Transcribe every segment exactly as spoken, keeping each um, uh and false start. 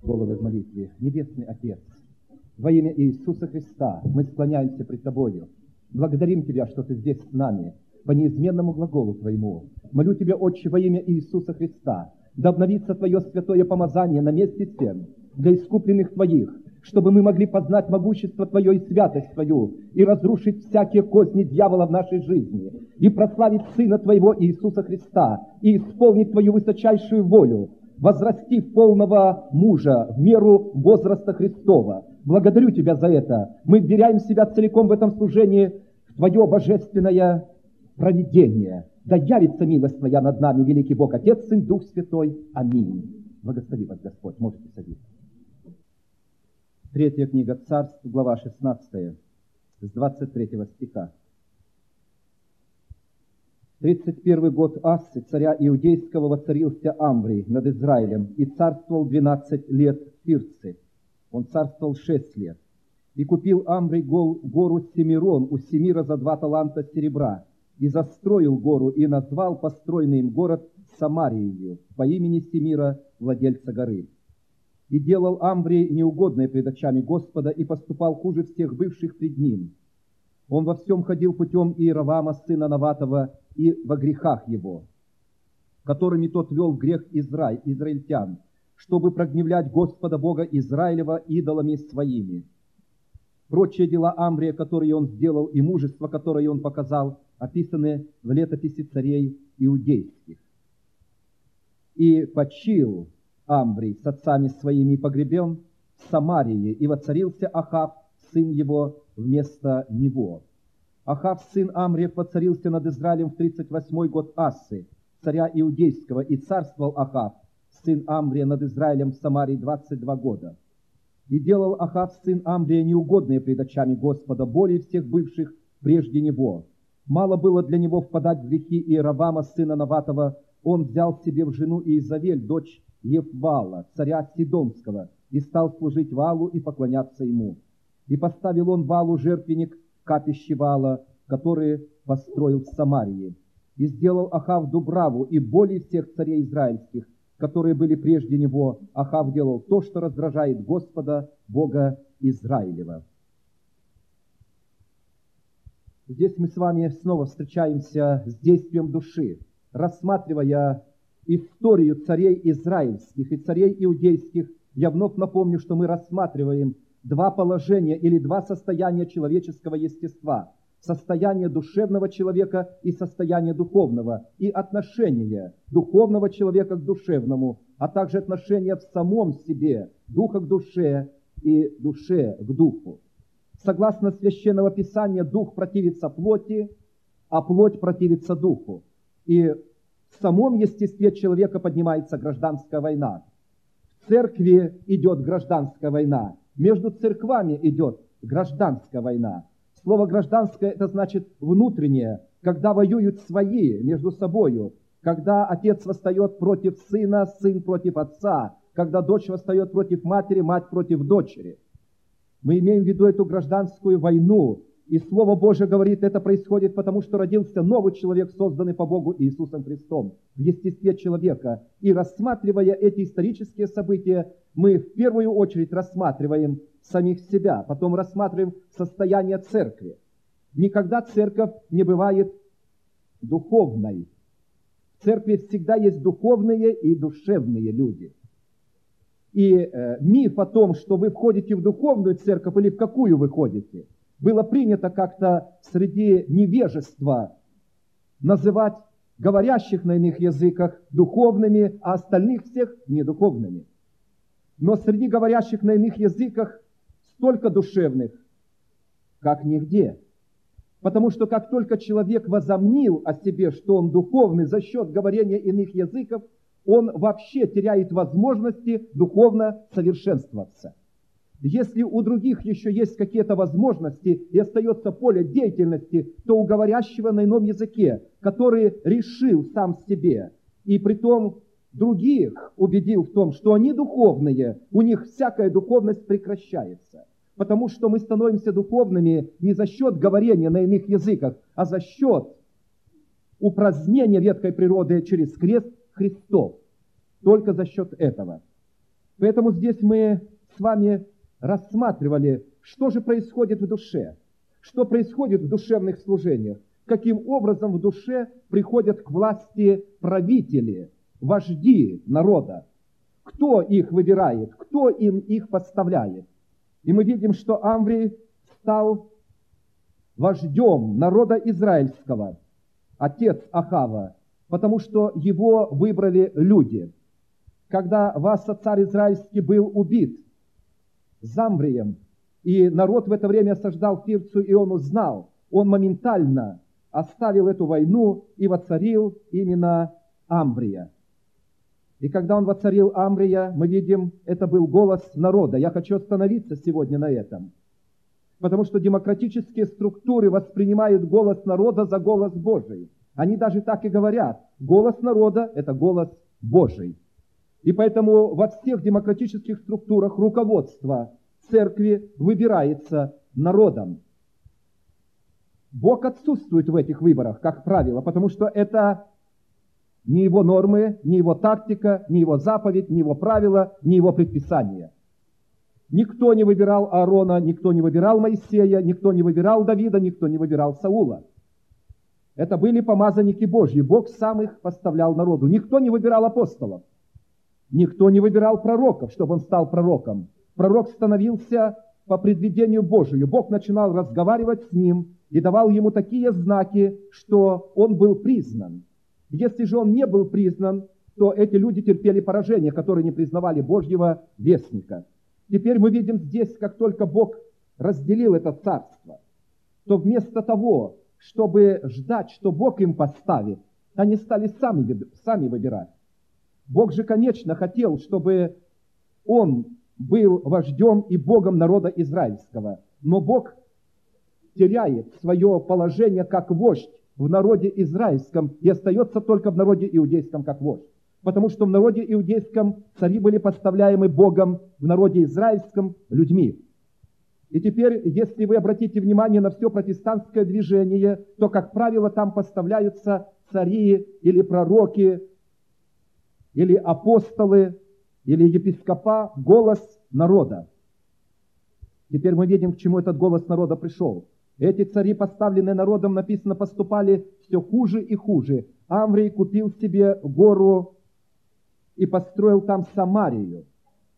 Головы в молитве. Небесный Отец, во имя Иисуса Христа мы склоняемся пред Тобою. Благодарим Тебя, что Ты здесь с нами, по неизменному глаголу Твоему. Молю Тебя, Отче, во имя Иисуса Христа, да обновится Твое святое помазание на месте всем, для искупленных Твоих, чтобы мы могли познать могущество Твое и святость Твою, и разрушить всякие козни дьявола в нашей жизни, и прославить Сына Твоего Иисуса Христа, и исполнить Твою высочайшую волю, возрасти в полного мужа в меру возраста Христова. Благодарю Тебя за это. Мы вверяем себя целиком в этом служении в Твое божественное провидение. Да явится милость Твоя над нами, великий Бог, Отец, Сын, Дух Святой. Аминь. Благослови вас, Господь. Можете садиться. Третья книга Царств, глава шестнадцатая, с двадцать третьего стиха. Тридцать первый год Ассы, царя Иудейского, воцарился Амврий над Израилем и царствовал двенадцать лет в Тирце. Он царствовал шесть лет. И купил Амврий гору Семирон у Семира за два таланта серебра, и застроил гору, и назвал построенный им город Самарией по имени Семира, владельца горы. И делал Амврий неугодное пред очами Господа, и поступал хуже всех бывших пред ним. Он во всем ходил путем Иеровама, сына Наватова, и во грехах его, которыми тот вел в грех Израиль, израильтян, чтобы прогневлять Господа Бога Израилева идолами своими. Прочие дела Амврия, которые он сделал, и мужество, которое он показал, описаны в летописи царей иудейских. И почил Амврий с отцами своими и погребен в Самарии, и воцарился Ахав, сын его, вместо него. Ахав, сын Амриев, воцарился над Израилем в тридцать восьмой год Ассы, царя Иудейского, и царствовал Ахав, сын Амрия, над Израилем в Самарии двадцать два года. И делал Ахав, сын Амрия, неугодные пред очами Господа, более всех бывших прежде него. Мало было для него впадать в грехи Иеровама, сына Наватова. Он взял себе в жену Иезавель, дочь Евбала, царя Сидонского, и стал служить Ваалу и поклоняться ему. И поставил он Ваалу жертвенник в капище Ваала, который построил в Самарии. И сделал Ахав Дубраву, и более всех царей израильских, которые были прежде него, Ахав делал то, что раздражает Господа, Бога Израилева. Здесь мы с вами снова встречаемся с действием души, рассматривая историю царей израильских и царей иудейских. Я вновь напомню, что мы рассматриваем два положения или два состояния человеческого естества. Состояние душевного человека и состояние духовного. И отношение духовного человека к душевному, а также отношение в самом себе, духа к душе и душе к духу. Согласно Священного Писания, дух противится плоти, а плоть противится духу. И в самом естестве человека поднимается гражданская война. В церкви идет гражданская война. Между церквами идет гражданская война. Слово «гражданское» — это значит внутреннее, когда воюют свои между собою, когда отец восстает против сына, сын против отца, когда дочь восстает против матери, мать против дочери. Мы имеем в виду эту гражданскую войну, и Слово Божие говорит, это происходит потому, что родился новый человек, созданный по Богу Иисусом Христом в естестве человека. И рассматривая эти исторические события, мы в первую очередь рассматриваем самих себя, потом рассматриваем состояние церкви. Никогда церковь не бывает духовной. В церкви всегда есть духовные и душевные люди. И э, миф о том, что вы входите в духовную церковь или в какую вы ходите, было принято как-то среди невежества называть говорящих на иных языках духовными, а остальных всех недуховными. Но среди говорящих на иных языках столько душевных, как нигде. Потому что как только человек возомнил о себе, что он духовный за счет говорения иных языков, он вообще теряет возможности духовно совершенствоваться. Если у других еще есть какие-то возможности и остается поле деятельности, то у говорящего на ином языке, который решил сам себе, и притом других убедил в том, что они духовные, у них всякая духовность прекращается. Потому что мы становимся духовными не за счет говорения на иных языках, а за счет упразднения ветхой природы через крест Христов. Только за счет этого. Поэтому здесь мы с вами рассматривали, что же происходит в душе, что происходит в душевных служениях, каким образом в душе приходят к власти правители, вожди народа, кто их выбирает, кто им их поставляет. И мы видим, что Амврий стал вождем народа израильского, отец Ахава, потому что его выбрали люди. Когда Васа, царь израильский, был убит Замврием, и народ в это время осаждал Тирцу, и он узнал, он моментально оставил эту войну и воцарил именно Амврия. И когда он воцарил Амврия, мы видим, это был голос народа. Я хочу остановиться сегодня на этом, потому что демократические структуры воспринимают голос народа за голос Божий. Они даже так и говорят: голос народа – это голос Божий. И поэтому во всех демократических структурах руководство церкви выбирается народом. Бог отсутствует в этих выборах, как правило, потому что это не его нормы, не его тактика, не его заповедь, не его правила, не его предписания. Никто не выбирал Аарона, никто не выбирал Моисея, никто не выбирал Давида, никто не выбирал Саула. Это были помазанники Божьи. Бог сам их поставлял народу. Никто не выбирал апостолов. Никто не выбирал пророков, чтобы он стал пророком. Пророк становился по предвидению Божию. Бог начинал разговаривать с ним и давал ему такие знаки, что он был признан. Если же он не был признан, то эти люди терпели поражение, которые не признавали Божьего вестника. Теперь мы видим здесь, как только Бог разделил это царство, то вместо того, чтобы ждать, что Бог им поставит, они стали сами, сами выбирать. Бог же, конечно, хотел, чтобы он был вождем и Богом народа израильского. Но Бог теряет свое положение как вождь в народе израильском и остается только в народе иудейском как вождь. Потому что в народе иудейском цари были поставляемы Богом, в народе израильском людьми. И теперь, если вы обратите внимание на все протестантское движение, то, как правило, там поставляются цари или пророки, или апостолы, или епископа, голос народа. Теперь мы видим, к чему этот голос народа пришел. Эти цари, поставленные народом, написано, поступали все хуже и хуже. Амврий купил себе гору и построил там Самарию.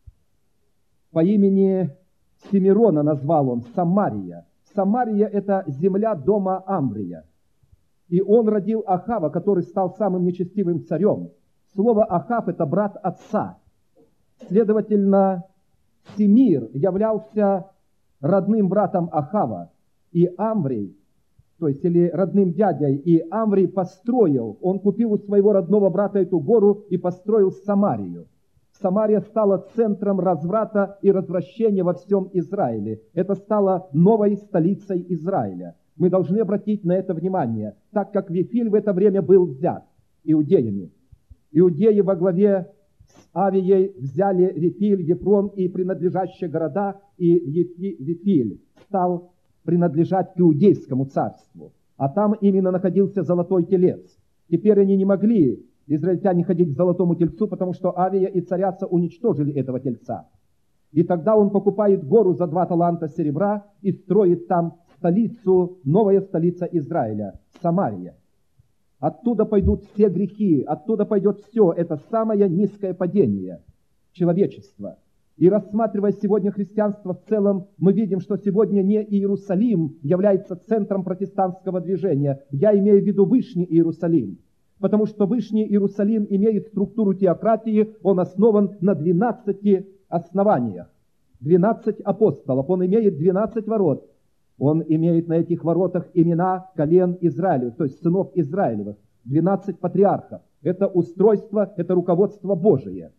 По имени Семирона назвал он Самария. Самария – это земля дома Амврия. И он родил Ахава, который стал самым нечестивым царем. Слово Ахав – это брат отца. Следовательно, Семир являлся родным братом Ахава. И Амврий, то есть или родным дядей, и Амврий построил, он купил у своего родного брата эту гору и построил Самарию. Самария стала центром разврата и развращения во всем Израиле. Это стало новой столицей Израиля. Мы должны обратить на это внимание, так как Вифиль в это время был взят иудеями. Иудеи во главе с Авией взяли Вифиль, Ефрон и принадлежащие города, и Вифиль стал принадлежать к иудейскому царству. А там именно находился золотой телец. Теперь они не могли, израильтяне, ходить к золотому тельцу, потому что Авия и царица уничтожили этого тельца. И тогда он покупает гору за два таланта серебра и строит там столицу, новая столица Израиля, Самария. Оттуда пойдут все грехи, оттуда пойдет все. Это самое низкое падение человечества. И рассматривая сегодня христианство в целом, мы видим, что сегодня не Иерусалим является центром протестантского движения. Я имею в виду Вышний Иерусалим. Потому что Вышний Иерусалим имеет структуру теократии, он основан на двенадцати основаниях. двенадцать апостолов, он имеет двенадцать ворот. Он имеет на этих воротах имена колен Израилевых, то есть сынов Израилевых, двенадцать патриархов. Это устройство, это руководство Божие.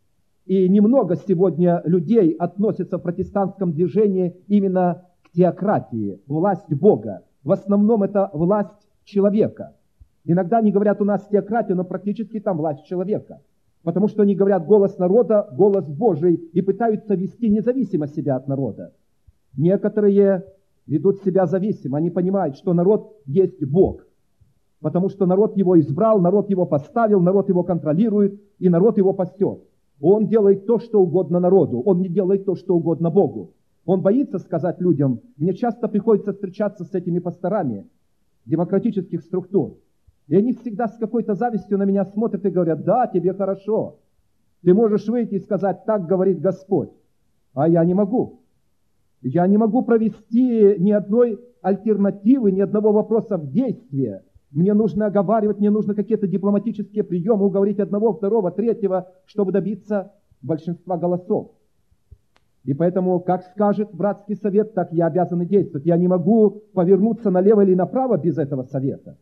И немного сегодня людей относятся в протестантском движении именно к теократии, власть Бога. В основном это власть человека. Иногда они говорят, у нас теократия, но практически там власть человека. Потому что они говорят голос народа, голос Божий, и пытаются вести независимо себя от народа. Некоторые ведут себя зависимо, они понимают, что народ есть Бог. Потому что народ его избрал, народ его поставил, народ его контролирует, и народ его пасет. Он делает то, что угодно народу. Он не делает то, что угодно Богу. Он боится сказать людям, мне часто приходится встречаться с этими пасторами демократических структур. И они всегда с какой-то завистью на меня смотрят и говорят, да, тебе хорошо. Ты можешь выйти и сказать, так говорит Господь. А я не могу. Я не могу провести ни одной альтернативы, ни одного вопроса в действие. Мне нужно оговаривать, мне нужно какие-то дипломатические приемы, уговорить одного, второго, третьего, чтобы добиться большинства голосов. И поэтому, как скажет братский совет, так я обязан и действовать. Я не могу повернуться налево или направо без этого совета.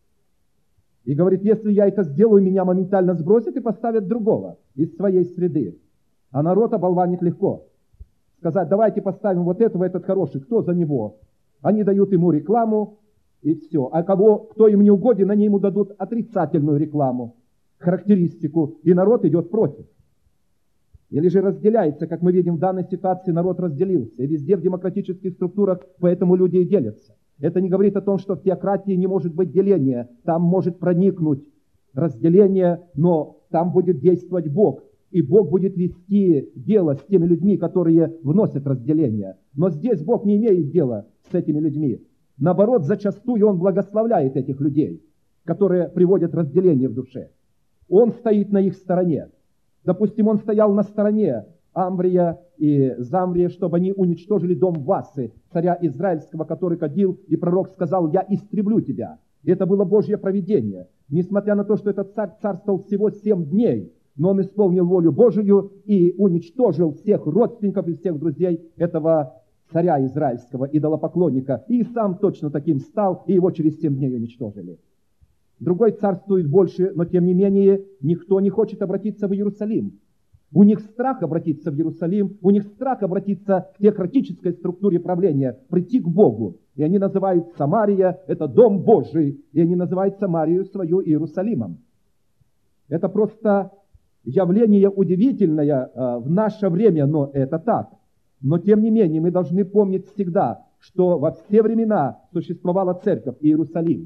И говорит, если я это сделаю, меня моментально сбросят и поставят другого из своей среды. А народ оболванит легко. Сказать, давайте поставим вот этого, этот хороший, кто за него? Они дают ему рекламу, и все. А кого, кто им не угоден, они ему дадут отрицательную рекламу, характеристику, и народ идет против. Или же разделяется, как мы видим в данной ситуации, народ разделился. И везде в демократических структурах поэтому люди и делятся. Это не говорит о том, что в теократии не может быть деления. Там может проникнуть разделение, но там будет действовать Бог. И Бог будет вести дело с теми людьми, которые вносят разделение. Но здесь Бог не имеет дела с этими людьми. Наоборот, зачастую Он благословляет этих людей, которые приводят разделение в душе. Он стоит на их стороне. Допустим, он стоял на стороне Амврия и Замврия, чтобы они уничтожили дом Васы, царя израильского, который ходил, и пророк сказал, я истреблю тебя. И это было Божье провидение. Несмотря на то, что этот царь царствовал всего семь дней, но он исполнил волю Божию и уничтожил всех родственников и всех друзей этого царя израильского, идолопоклонника. И сам точно таким стал, и его через семь дней уничтожили. Другой царствует больше, но тем не менее никто не хочет обратиться в Иерусалим. У них страх обратиться в Иерусалим, у них страх обратиться к теократической структуре правления, прийти к Богу. И они называют Самария, это Дом Божий, и они называют Самарию свою Иерусалимом. Это просто явление удивительное э, в наше время, но это так. Но тем не менее мы должны помнить всегда, что во все времена существовала церковь Иерусалим.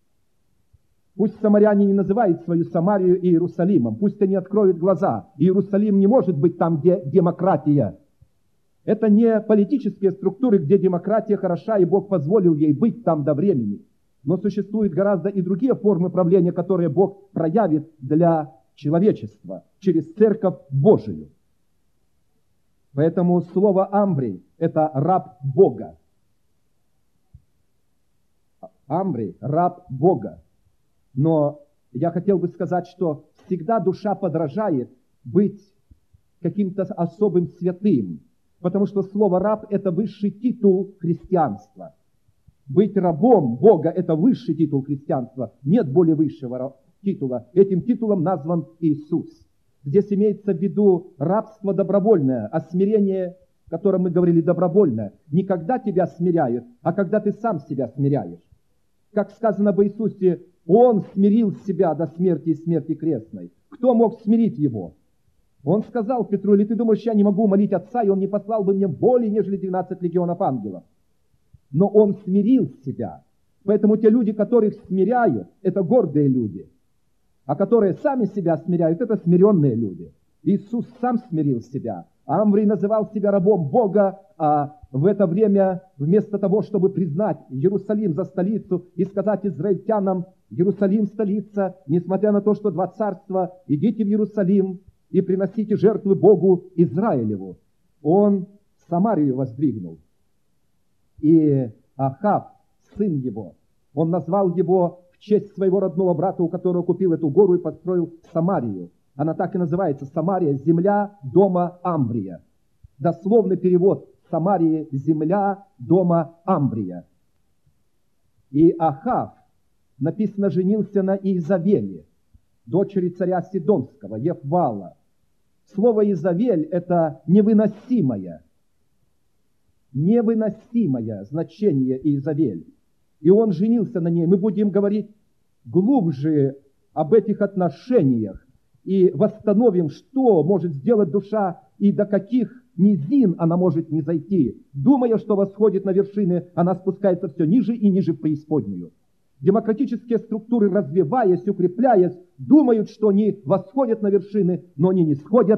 Пусть самаряне не называют свою Самарию Иерусалимом, пусть они откроют глаза. Иерусалим не может быть там, где демократия. Это не политические структуры, где демократия хороша, и Бог позволил ей быть там до времени. Но существуют гораздо и другие формы правления, которые Бог проявит для человечества через Церковь Божию. Поэтому слово Амврий – это раб Бога. Амврий – раб Бога. Но я хотел бы сказать, что всегда душа подражает быть каким-то особым святым, потому что слово «раб» – это высший титул христианства. Быть рабом Бога – это высший титул христианства. Нет более высшего титула. Этим титулом назван Иисус. Здесь имеется в виду рабство добровольное, а смирение, о котором мы говорили, добровольное. Не когда тебя смиряют, а когда ты сам себя смиряешь. Как сказано об Иисусе, Он смирил себя до смерти и смерти крестной. Кто мог смирить Его? Он сказал Петру, или ты думаешь, я не могу молить Отца, и Он не послал бы мне более, нежели двенадцать легионов ангелов? Но Он смирил себя. Поэтому те люди, которых смиряют, это гордые люди. А которые сами себя смиряют, это смиренные люди. Иисус сам смирил себя. Амврий называл себя рабом Бога, а в это время, вместо того, чтобы признать Иерусалим за столицу и сказать израильтянам, Иерусалим столица, несмотря на то, что два царства, идите в Иерусалим и приносите жертвы Богу Израилеву, он Самарию воздвигнул. И Ахав, сын его, он назвал его в честь своего родного брата, у которого купил эту гору и построил Самарию. Она так и называется Самария, земля дома Амврия. Дословный перевод Самария, земля дома Амврия. И Ахав, написано, женился на Иезавели, дочери царя Сидонского, Ефвала. Слово Иезавель – это невыносимое, невыносимое значение Иезавель. И он женился на ней. Мы будем говорить глубже об этих отношениях и восстановим, что может сделать душа и до каких низин она может не зайти. Думая, что восходит на вершины, она спускается все ниже и ниже в преисподнюю. Демократические структуры, развиваясь, укрепляясь, думают, что они восходят на вершины, но они не сходят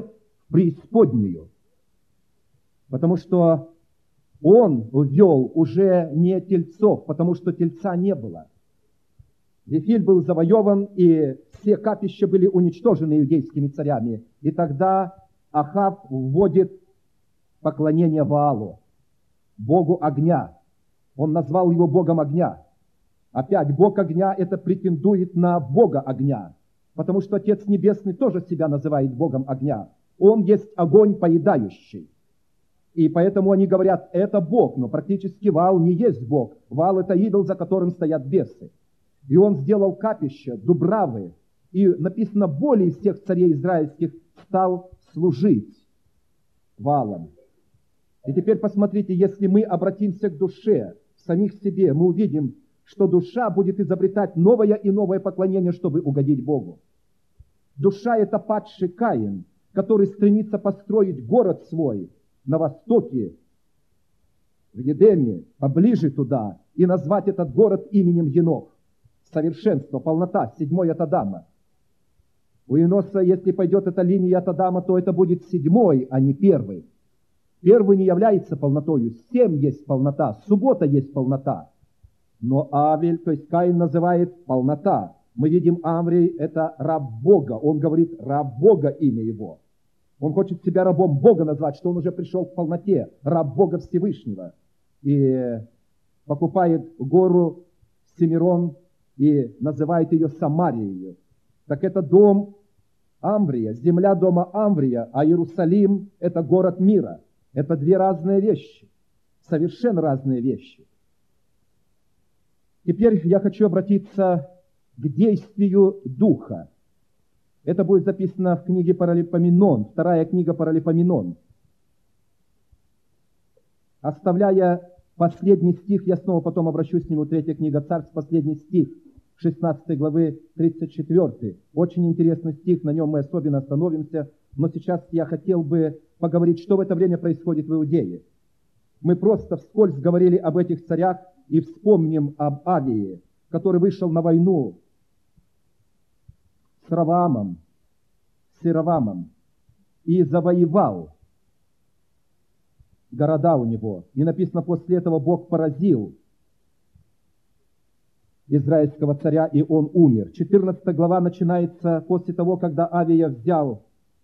преисподнюю. Потому что он ввел уже не тельцов, потому что тельца не было. Вифиль был завоеван, и все капища были уничтожены иудейскими царями. И тогда Ахав вводит поклонение Ваалу, богу огня. Он назвал его богом огня. Опять, бог огня это претендует на бога огня, потому что Отец Небесный тоже себя называет богом огня. Он есть огонь поедающий. И поэтому они говорят, это Бог, но практически Ваал не есть Бог. Ваал это идол, за которым стоят бесы. И он сделал капище, дубравы, и написано, более из всех царей израильских стал служить Ваалам. И теперь посмотрите, если мы обратимся к душе, в самих себе, мы увидим, что душа будет изобретать новое и новое поклонение, чтобы угодить Богу. Душа – это падший Каин, который стремится построить город свой на востоке, в Едеме, поближе туда, и назвать этот город именем Енох. Совершенство, полнота, седьмой от Адама. У Еноса, если пойдет эта линия от Адама, то это будет седьмой, а не первый. Первый не является полнотою, семь есть полнота, суббота есть полнота. Но Авель, то есть Каин, называет полнота. Мы видим, Амрий – это раб Бога. Он говорит, раб Бога имя его. Он хочет себя рабом Бога назвать, что он уже пришел к полноте, раб Бога Всевышнего. И покупает гору Семирон и называет ее Самарией. Так это дом Амврия, земля дома Амврия, а Иерусалим – это город мира. Это две разные вещи, совершенно разные вещи. Теперь я хочу обратиться к действию Духа. Это будет записано в книге Паралипоменон, вторая книга Паралипоменон. Оставляя последний стих, я снова потом обращусь к нему, третья книга Царств, последний стих, шестнадцатой главы, тридцать четвёртый. Очень интересный стих, на нем мы особенно остановимся, но сейчас я хотел бы поговорить, что в это время происходит в Иудее. Мы просто вскользь говорили об этих царях и вспомним об Авии, который вышел на войну с Раваамом, с Иравамом и завоевал города у него. И написано, после этого Бог поразил израильского царя, и он умер. четырнадцатая глава начинается после того, когда Авия взял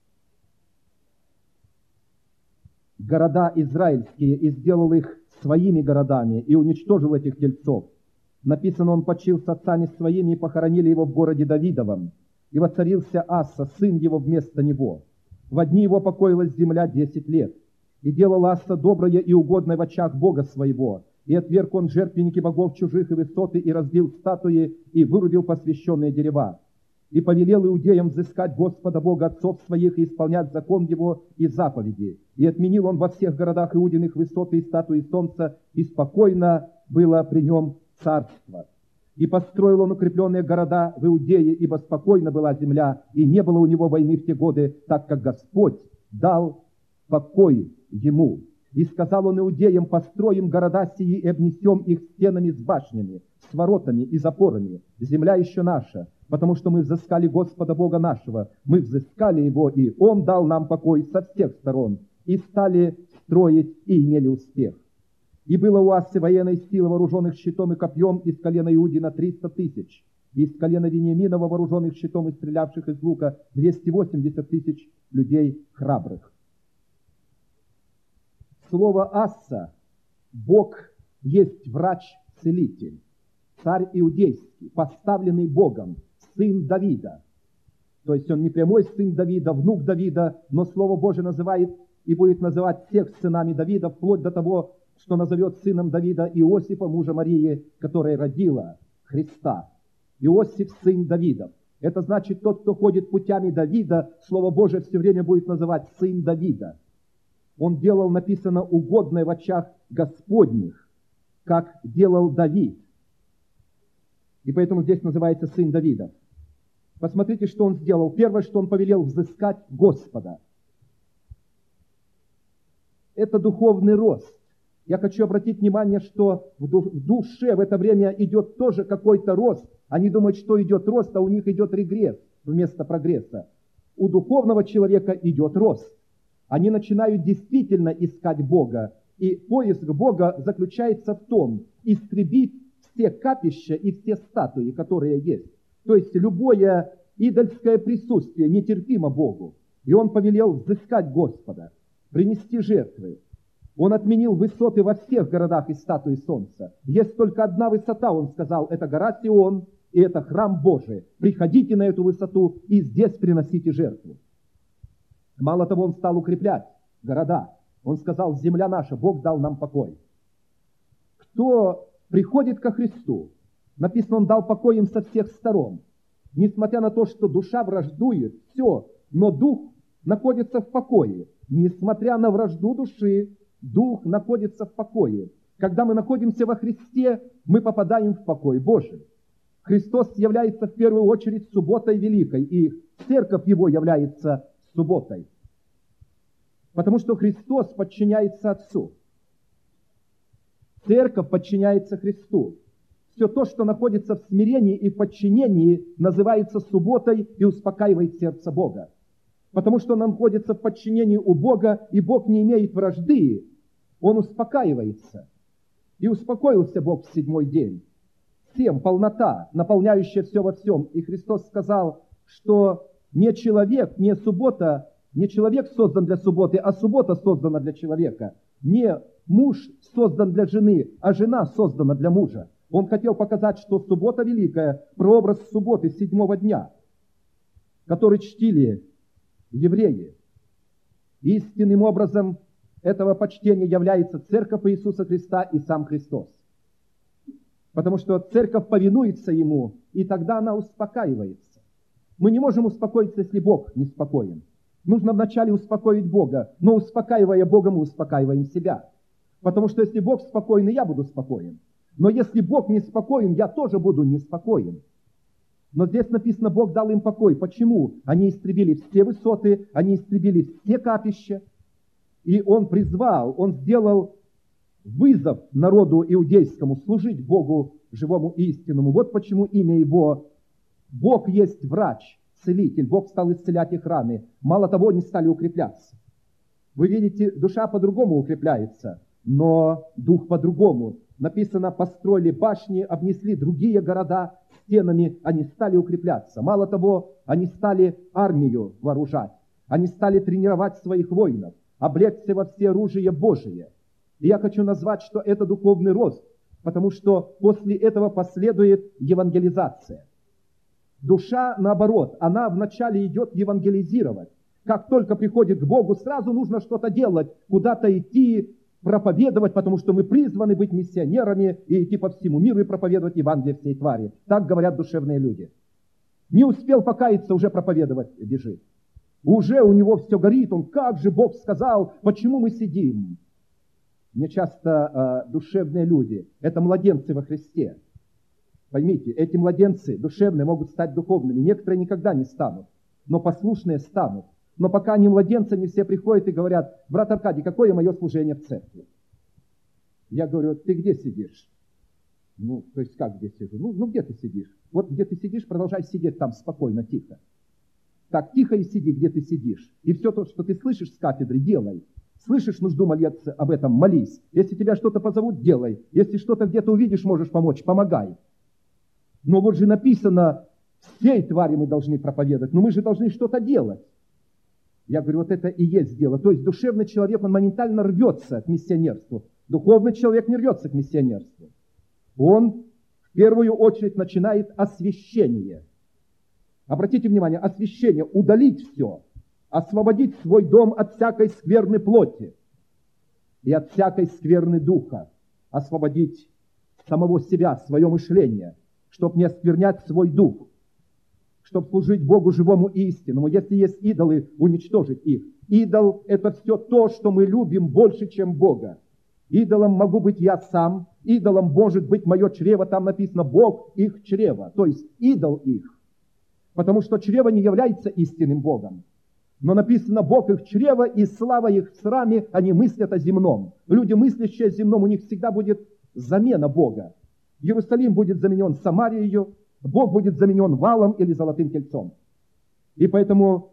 города израильские и сделал их своими городами и уничтожил этих тельцов. Написано, он почил с отцами своими и похоронили его в городе Давидовом. И воцарился Аса, сын его, вместо него. В дни его покоилась земля десять лет. И делал Аса доброе и угодное в очах Бога своего. И отверг он жертвенники богов чужих и высоты, и разбил статуи, и вырубил посвященные дерева. И повелел иудеям взыскать Господа Бога отцов своих и исполнять закон его и заповеди. И отменил он во всех городах Иудиных высоты и статуи солнца, и спокойно было при нем царство. И построил он укрепленные города в Иудее, ибо спокойно была земля, и не было у него войны в те годы, так как Господь дал покой ему. И сказал он иудеям, построим города сии и обнесем их стенами с башнями, с воротами и запорами. Земля еще наша, потому что мы взыскали Господа Бога нашего. Мы взыскали Его, и Он дал нам покой со всех сторон. И стали строить, и имели успех. И было у Асы военной силы, вооруженных щитом и копьем, из колена Иудина триста тысяч. И из колена Вениаминова, вооруженных щитом и стрелявших из лука, двести восемьдесят тысяч людей храбрых. Слово «Аса» – Бог есть врач-целитель, царь иудейский, поставленный Богом, сын Давида. То есть он не прямой сын Давида, внук Давида, но Слово Божие называет и будет называть всех сынами Давида, вплоть до того, что назовет сыном Давида Иосифа, мужа Марии, которая родила Христа. Иосиф – сын Давидов. Это значит, тот, кто ходит путями Давида, Слово Божие все время будет называть сын Давида. Он делал, написано, угодное в очах Господних, как делал Давид. И поэтому здесь называется сын Давида. Посмотрите, что он сделал. Первое, что он повелел взыскать Господа. Это духовный рост. Я хочу обратить внимание, что в душе в это время идет тоже какой-то рост. Они думают, что идет рост, а у них идет регресс вместо прогресса. У духовного человека идет рост. они начинают действительно искать Бога. И поиск Бога заключается в том, истребить все капища и все статуи, которые есть. То есть любое идольское присутствие нетерпимо Богу. И Он повелел взыскать Господа, принести жертвы. Он отменил высоты во всех городах и статуи солнца. Есть только одна высота, Он сказал, это гора Сион, и это храм Божий. Приходите на эту высоту и здесь приносите жертву. Мало того, Он стал укреплять города. Он сказал, земля наша, Бог дал нам покой. Кто приходит ко Христу, написано, Он дал покой им со всех сторон. Несмотря на то, что душа враждует, все, но дух находится в покое. Несмотря на вражду души, дух находится в покое. Когда мы находимся во Христе, мы попадаем в покой Божий. Христос является в первую очередь субботой великой, и церковь Его является субботой. Потому что Христос подчиняется Отцу. Церковь подчиняется Христу. Все то, что находится в смирении и в подчинении, называется субботой и успокаивает сердце Бога. Потому что он находится в подчинении у Бога, и Бог не имеет вражды. Он успокаивается. И успокоился Бог в седьмой день. Всем полнота, наполняющая все во всем. И Христос сказал, что не человек, не суббота, не человек создан для субботы, а суббота создана для человека. Не муж создан для жены, а жена создана для мужа. Он хотел показать, что суббота великая, прообраз субботы седьмого дня, который чтили евреи. Истинным образом этого почтения является церковь Иисуса Христа и сам Христос. Потому что церковь повинуется Ему, и тогда она успокаивается. Мы не можем успокоиться, если Бог не спокоен. Нужно вначале успокоить Бога, но успокаивая Бога, мы успокаиваем себя. Потому что если Бог спокоен, я буду спокоен. Но если Бог не спокоен, я тоже буду неспокоен. Но здесь написано, Бог дал им покой. Почему? Они истребили все высоты, они истребили все капища. И Он призвал, Он сделал вызов народу иудейскому служить Богу живому и истинному. Вот почему имя Его Бог есть врач, целитель. Бог стал исцелять их раны. Мало того, они стали укрепляться. Вы видите, душа по-другому укрепляется, но дух по-другому. Написано, построили башни, обнесли другие города стенами, они стали укрепляться. Мало того, они стали армию вооружать, они стали тренировать своих воинов, облечься во все оружие Божие. И я хочу назвать, что это духовный рост, потому что после этого последует евангелизация. Душа, наоборот, она вначале идет евангелизировать. Как только приходит к Богу, сразу нужно что-то делать, куда-то идти, проповедовать, потому что мы призваны быть миссионерами и идти по всему миру и проповедовать Евангелие всей твари. Так говорят душевные люди. Не успел покаяться, уже проповедовать бежит. Уже у него все горит, он, как же Бог сказал, почему мы сидим? Мне часто э, душевные люди, это младенцы во Христе. Поймите, эти младенцы душевные могут стать духовными. Некоторые никогда не станут, но послушные станут. Но пока они младенцы, не все приходят и говорят, брат Аркадий, какое мое служение в церкви? Я говорю, ты где сидишь? Ну, то есть как где сижу? Ну, ну где ты сидишь? Вот где ты сидишь, продолжай сидеть там спокойно, тихо. Так, тихо и сиди, где ты сидишь. И все то, что ты слышишь с кафедры, делай. Слышишь нужду молиться об этом, молись. Если тебя что-то позовут, делай. Если что-то где-то увидишь, можешь помочь, помогай. Но вот же написано, всей твари мы должны проповедовать, но мы же должны что-то делать. Я говорю, вот это и есть дело. То есть душевный человек, он моментально рвется к миссионерству. Духовный человек не рвется к миссионерству. Он в первую очередь начинает освящение. Обратите внимание, освящение, удалить все, освободить свой дом от всякой скверной плоти и от всякой скверны духа, освободить самого себя, свое мышление, чтобы не осквернять свой дух, чтобы служить Богу живому и истинному. Если есть идолы, уничтожить их. Идол – это все то, что мы любим больше, чем Бога. Идолом могу быть я сам, идолом может быть мое чрево, там написано «Бог их чрево», то есть идол их. Потому что чрево не является истинным Богом. Но написано «Бог их чрево, и слава их в сраме, они мыслят о земном». Люди, мыслящие о земном, у них всегда будет замена Бога. Иерусалим будет заменен Самарией, Бог будет заменен валом или золотым тельцом. И поэтому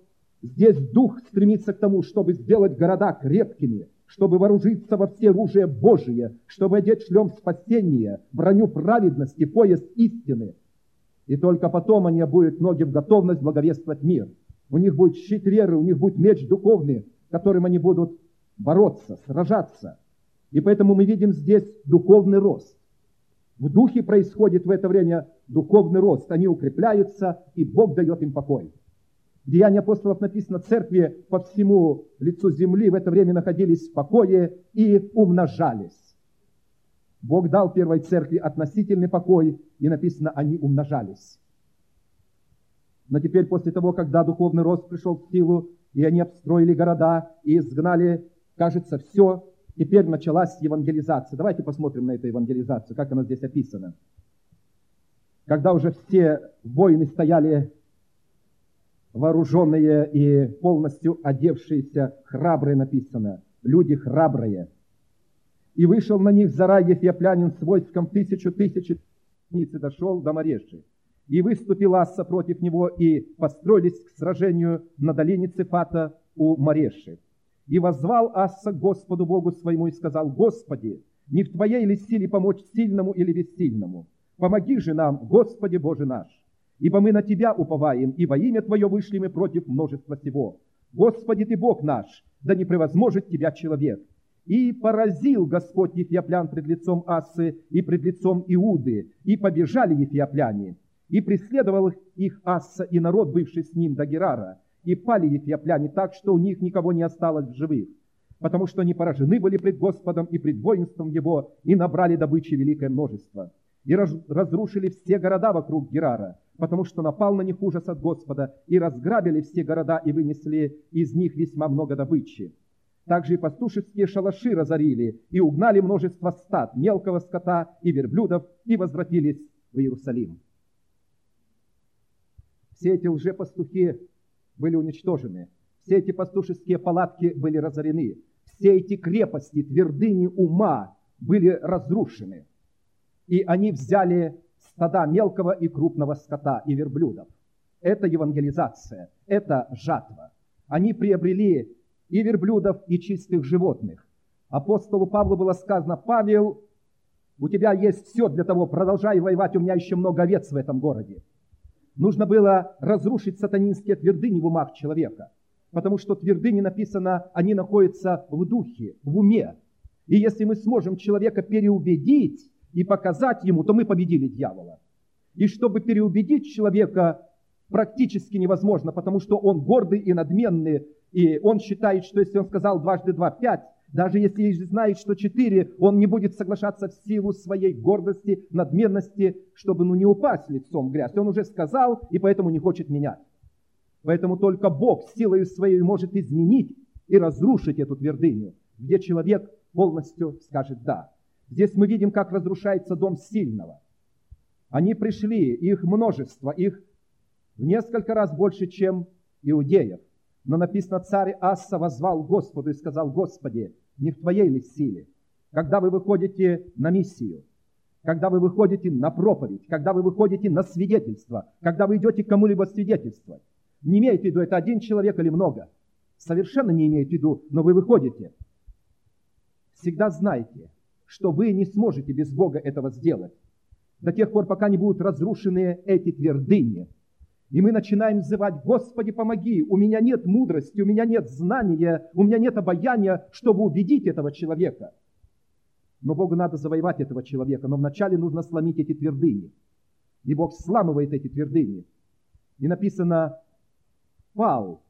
Здесь дух стремится к тому, чтобы сделать города крепкими, чтобы вооружиться во все оружие Божие, чтобы одеть шлем спасения, броню праведности, пояс истины. И только потом они обуют ноги в готовность благовествовать мир. У них будет щит веры, у них будет меч духовный, которым они будут бороться, сражаться. И поэтому мы видим здесь духовный рост. В духе происходит в это время духовный рост. Они укрепляются, и Бог дает им покой. В Деянии апостолов написано: церкви по всему лицу земли в это время находились в покое и умножались. Бог дал первой церкви относительный покой, и написано, они умножались. Но теперь, после того, когда духовный рост пришел в силу, и они обстроили города, и изгнали, кажется, все, теперь началась евангелизация. Давайте посмотрим на эту евангелизацию, как она здесь описана. Когда уже все воины стояли вооруженные и полностью одевшиеся, храбрые написано, люди храбрые. И вышел на них Зарай Ефиоплянин с войском тысячу тысяч, и дошел до Мареши. И выступил Асса против него, и построились к сражению на долине Цефата у Мареши. И воззвал Асса к Господу Богу своему и сказал: Господи, не в Твоей ли силе помочь сильному или бессильному? Помоги же нам, Господи Боже наш, ибо мы на Тебя уповаем, и во имя Твое вышли мы против множества сего. Господи, Ты Бог наш, да не превозможет Тебя человек. И поразил Господь ефиоплян пред лицом Ассы и пред лицом Иуды, и побежали ефиопляне. И преследовал их Асса и народ, бывший с ним, до Герара, и пали ефиопляне так, что у них никого не осталось в живых, потому что они поражены были пред Господом и пред воинством Его, и набрали добычи великое множество. И разрушили все города вокруг Герара, потому что напал на них ужас от Господа, и разграбили все города, и вынесли из них весьма много добычи. Также и пастушеские шалаши разорили, и угнали множество стад, мелкого скота и верблюдов, и возвратились в Иерусалим. Все эти лжепастухи были уничтожены, все эти пастушеские палатки были разорены, все эти крепости, твердыни ума были разрушены. И они взяли стада мелкого и крупного скота и верблюдов. Это евангелизация, это жатва. Они приобрели и верблюдов, и чистых животных. Апостолу Павлу было сказано: Павел, у тебя есть все для того, продолжай воевать, у меня еще много овец в этом городе. Нужно было разрушить сатанинские твердыни в умах человека, потому что твердыни, написано, они находятся в духе, в уме. И если мы сможем человека переубедить и показать ему, то мы победили дьявола. И чтобы переубедить человека, практически невозможно, потому что он гордый и надменный, и он считает, что если он сказал дважды два – пять, даже если знает, что четыре, он не будет соглашаться в силу своей гордости, надменности, чтобы ну, не упасть лицом в грязь. Он уже сказал, и поэтому не хочет менять. Поэтому только Бог силой своей может изменить и разрушить эту твердыню, где человек полностью скажет «да». Здесь мы видим, как разрушается дом сильного. Они пришли, их множество, их в несколько раз больше, чем иудеев. Но написано, царь Асса воззвал Господу и сказал: Господи, не в Твоей ли силе? Когда вы выходите на миссию, когда вы выходите на проповедь, когда вы выходите на свидетельство, когда вы идете кому-либо свидетельствовать, не имеет в виду, это один человек или много. Совершенно не имеет в виду, но вы выходите. Всегда знайте, что вы не сможете без Бога этого сделать до тех пор, пока не будут разрушены эти твердыни. И мы начинаем взывать: Господи, помоги, у меня нет мудрости, у меня нет знания, у меня нет обаяния, чтобы убедить этого человека. Но Богу надо завоевать этого человека, но вначале нужно сломить эти твердыни. И Бог сламывает эти твердыни. И написано, пал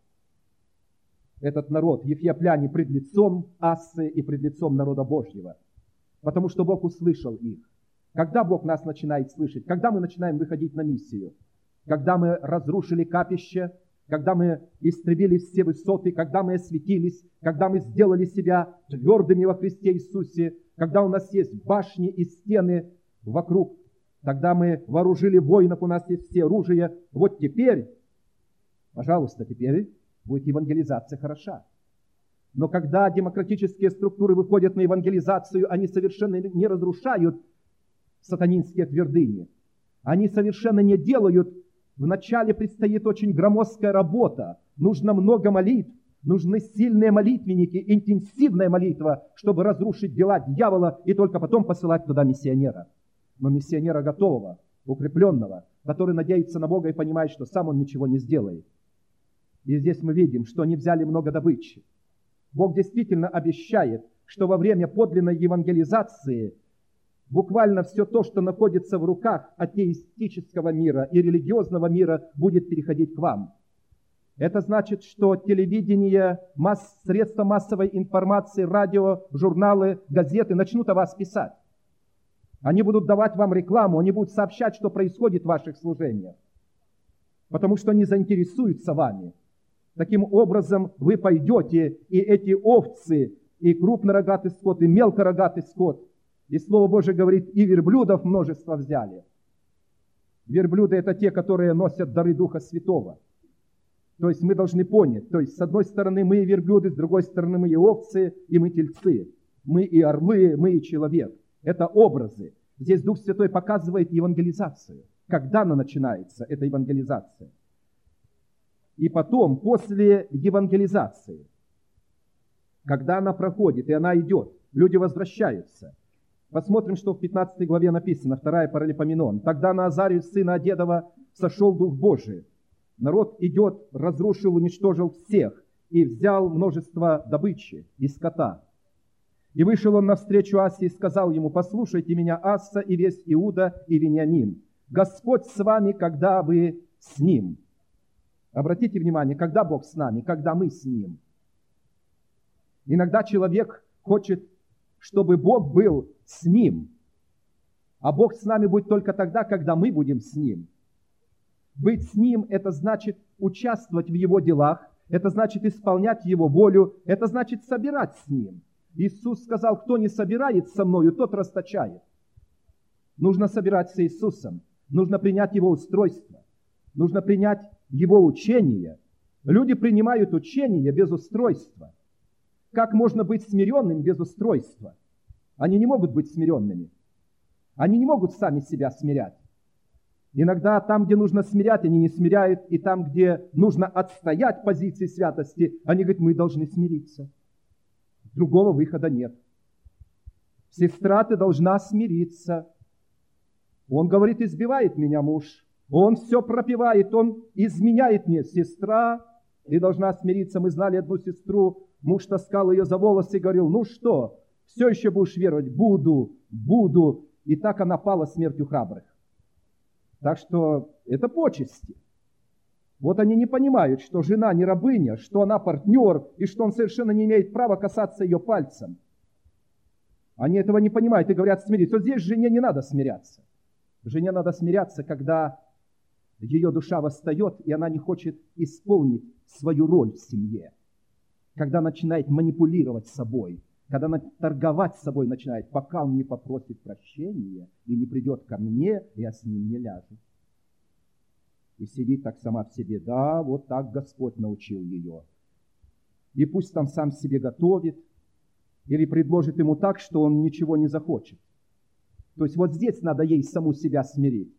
этот народ, ефиопляне, пред лицом Ассы и пред лицом народа Божьего, потому что Бог услышал их. Когда Бог нас начинает слышать? Когда мы начинаем выходить на миссию? Когда мы разрушили капище, когда мы истребили все высоты, когда мы осветились, когда мы сделали себя твердыми во Христе Иисусе, когда у нас есть башни и стены вокруг, тогда мы вооружили воинов, у нас есть все оружие. Вот теперь, пожалуйста, теперь будет евангелизация хороша. Но когда демократические структуры выходят на евангелизацию, они совершенно не разрушают сатанинские твердыни. Они совершенно не делают. Вначале предстоит очень громоздкая работа. Нужно много молитв. Нужны сильные молитвенники, интенсивная молитва, чтобы разрушить дела дьявола и только потом посылать туда миссионера. Но миссионера готового, укрепленного, который надеется на Бога и понимает, что сам он ничего не сделает. И здесь мы видим, что они взяли много добычи. Бог действительно обещает, что во время подлинной евангелизации буквально все то, что находится в руках атеистического мира и религиозного мира, будет переходить к вам. Это значит, что телевидение, масс, средства массовой информации, радио, журналы, газеты начнут о вас писать. Они будут давать вам рекламу, они будут сообщать, что происходит в ваших служениях, потому что они заинтересуются вами. Таким образом, вы пойдете, и эти овцы, и крупнорогатый скот, и мелкорогатый скот, и Слово Божие говорит, и верблюдов множество взяли. Верблюды – это те, которые носят дары Духа Святого. То есть мы должны понять, то есть с одной стороны мы и верблюды, с другой стороны мы и овцы, и мы тельцы. Мы и орлы, мы и человек. Это образы. Здесь Дух Святой показывает евангелизацию. Когда она начинается, эта евангелизация? И потом, после евангелизации, когда она проходит, и она идет, люди возвращаются. Посмотрим, что в пятнадцатой главе написано, вторая Паралипоменон. «Тогда на Азарию, сына Одедова, сошел Дух Божий. Народ идет, разрушил, уничтожил всех и взял множество добычи и скота. И вышел он навстречу Асе и сказал ему, послушайте меня, Аса и весь Иуда и Вениамин. Господь с вами, когда вы с Ним». Обратите внимание, когда Бог с нами, когда мы с Ним. Иногда человек хочет, чтобы Бог был с ним, а Бог с нами будет только тогда, когда мы будем с Ним. Быть с Ним – это значит участвовать в Его делах, это значит исполнять Его волю, это значит собирать с Ним. Иисус сказал, кто не собирает со Мною, тот расточает. Нужно собирать с Иисусом, нужно принять Его устройство, нужно принять Его учение. Люди принимают учение без устройства. Как можно быть смиренным без устройства? Они не могут быть смиренными. Они не могут сами себя смирять. Иногда там, где нужно смирять, они не смиряют, и там, где нужно отстоять позиции святости, они говорят, мы должны смириться. Другого выхода нет. Сестра, ты должна смириться. Он говорит, избивает меня муж. Он все пропивает, он изменяет мне. Сестра, ты должна смириться. Мы знали одну сестру, муж таскал ее за волосы и говорил, ну что, все еще будешь веровать? Буду, буду. И так она пала смертью храбрых. Так что это почести. Вот они не понимают, что жена не рабыня, что она партнер, и что он совершенно не имеет права касаться ее пальцем. Они этого не понимают и говорят смириться. Вот здесь жене не надо смиряться. Жене надо смиряться, когда ее душа восстает, и она не хочет исполнить свою роль в семье. Когда начинает манипулировать собой, когда она торговать собой начинает, пока он не попросит прощения и не придет ко мне, я с ним не ляжу. И сидит так сама в себе, да, вот так Господь научил ее. И пусть там сам себе готовит, или предложит ему так, что он ничего не захочет. То есть вот здесь надо ей саму себя смирить.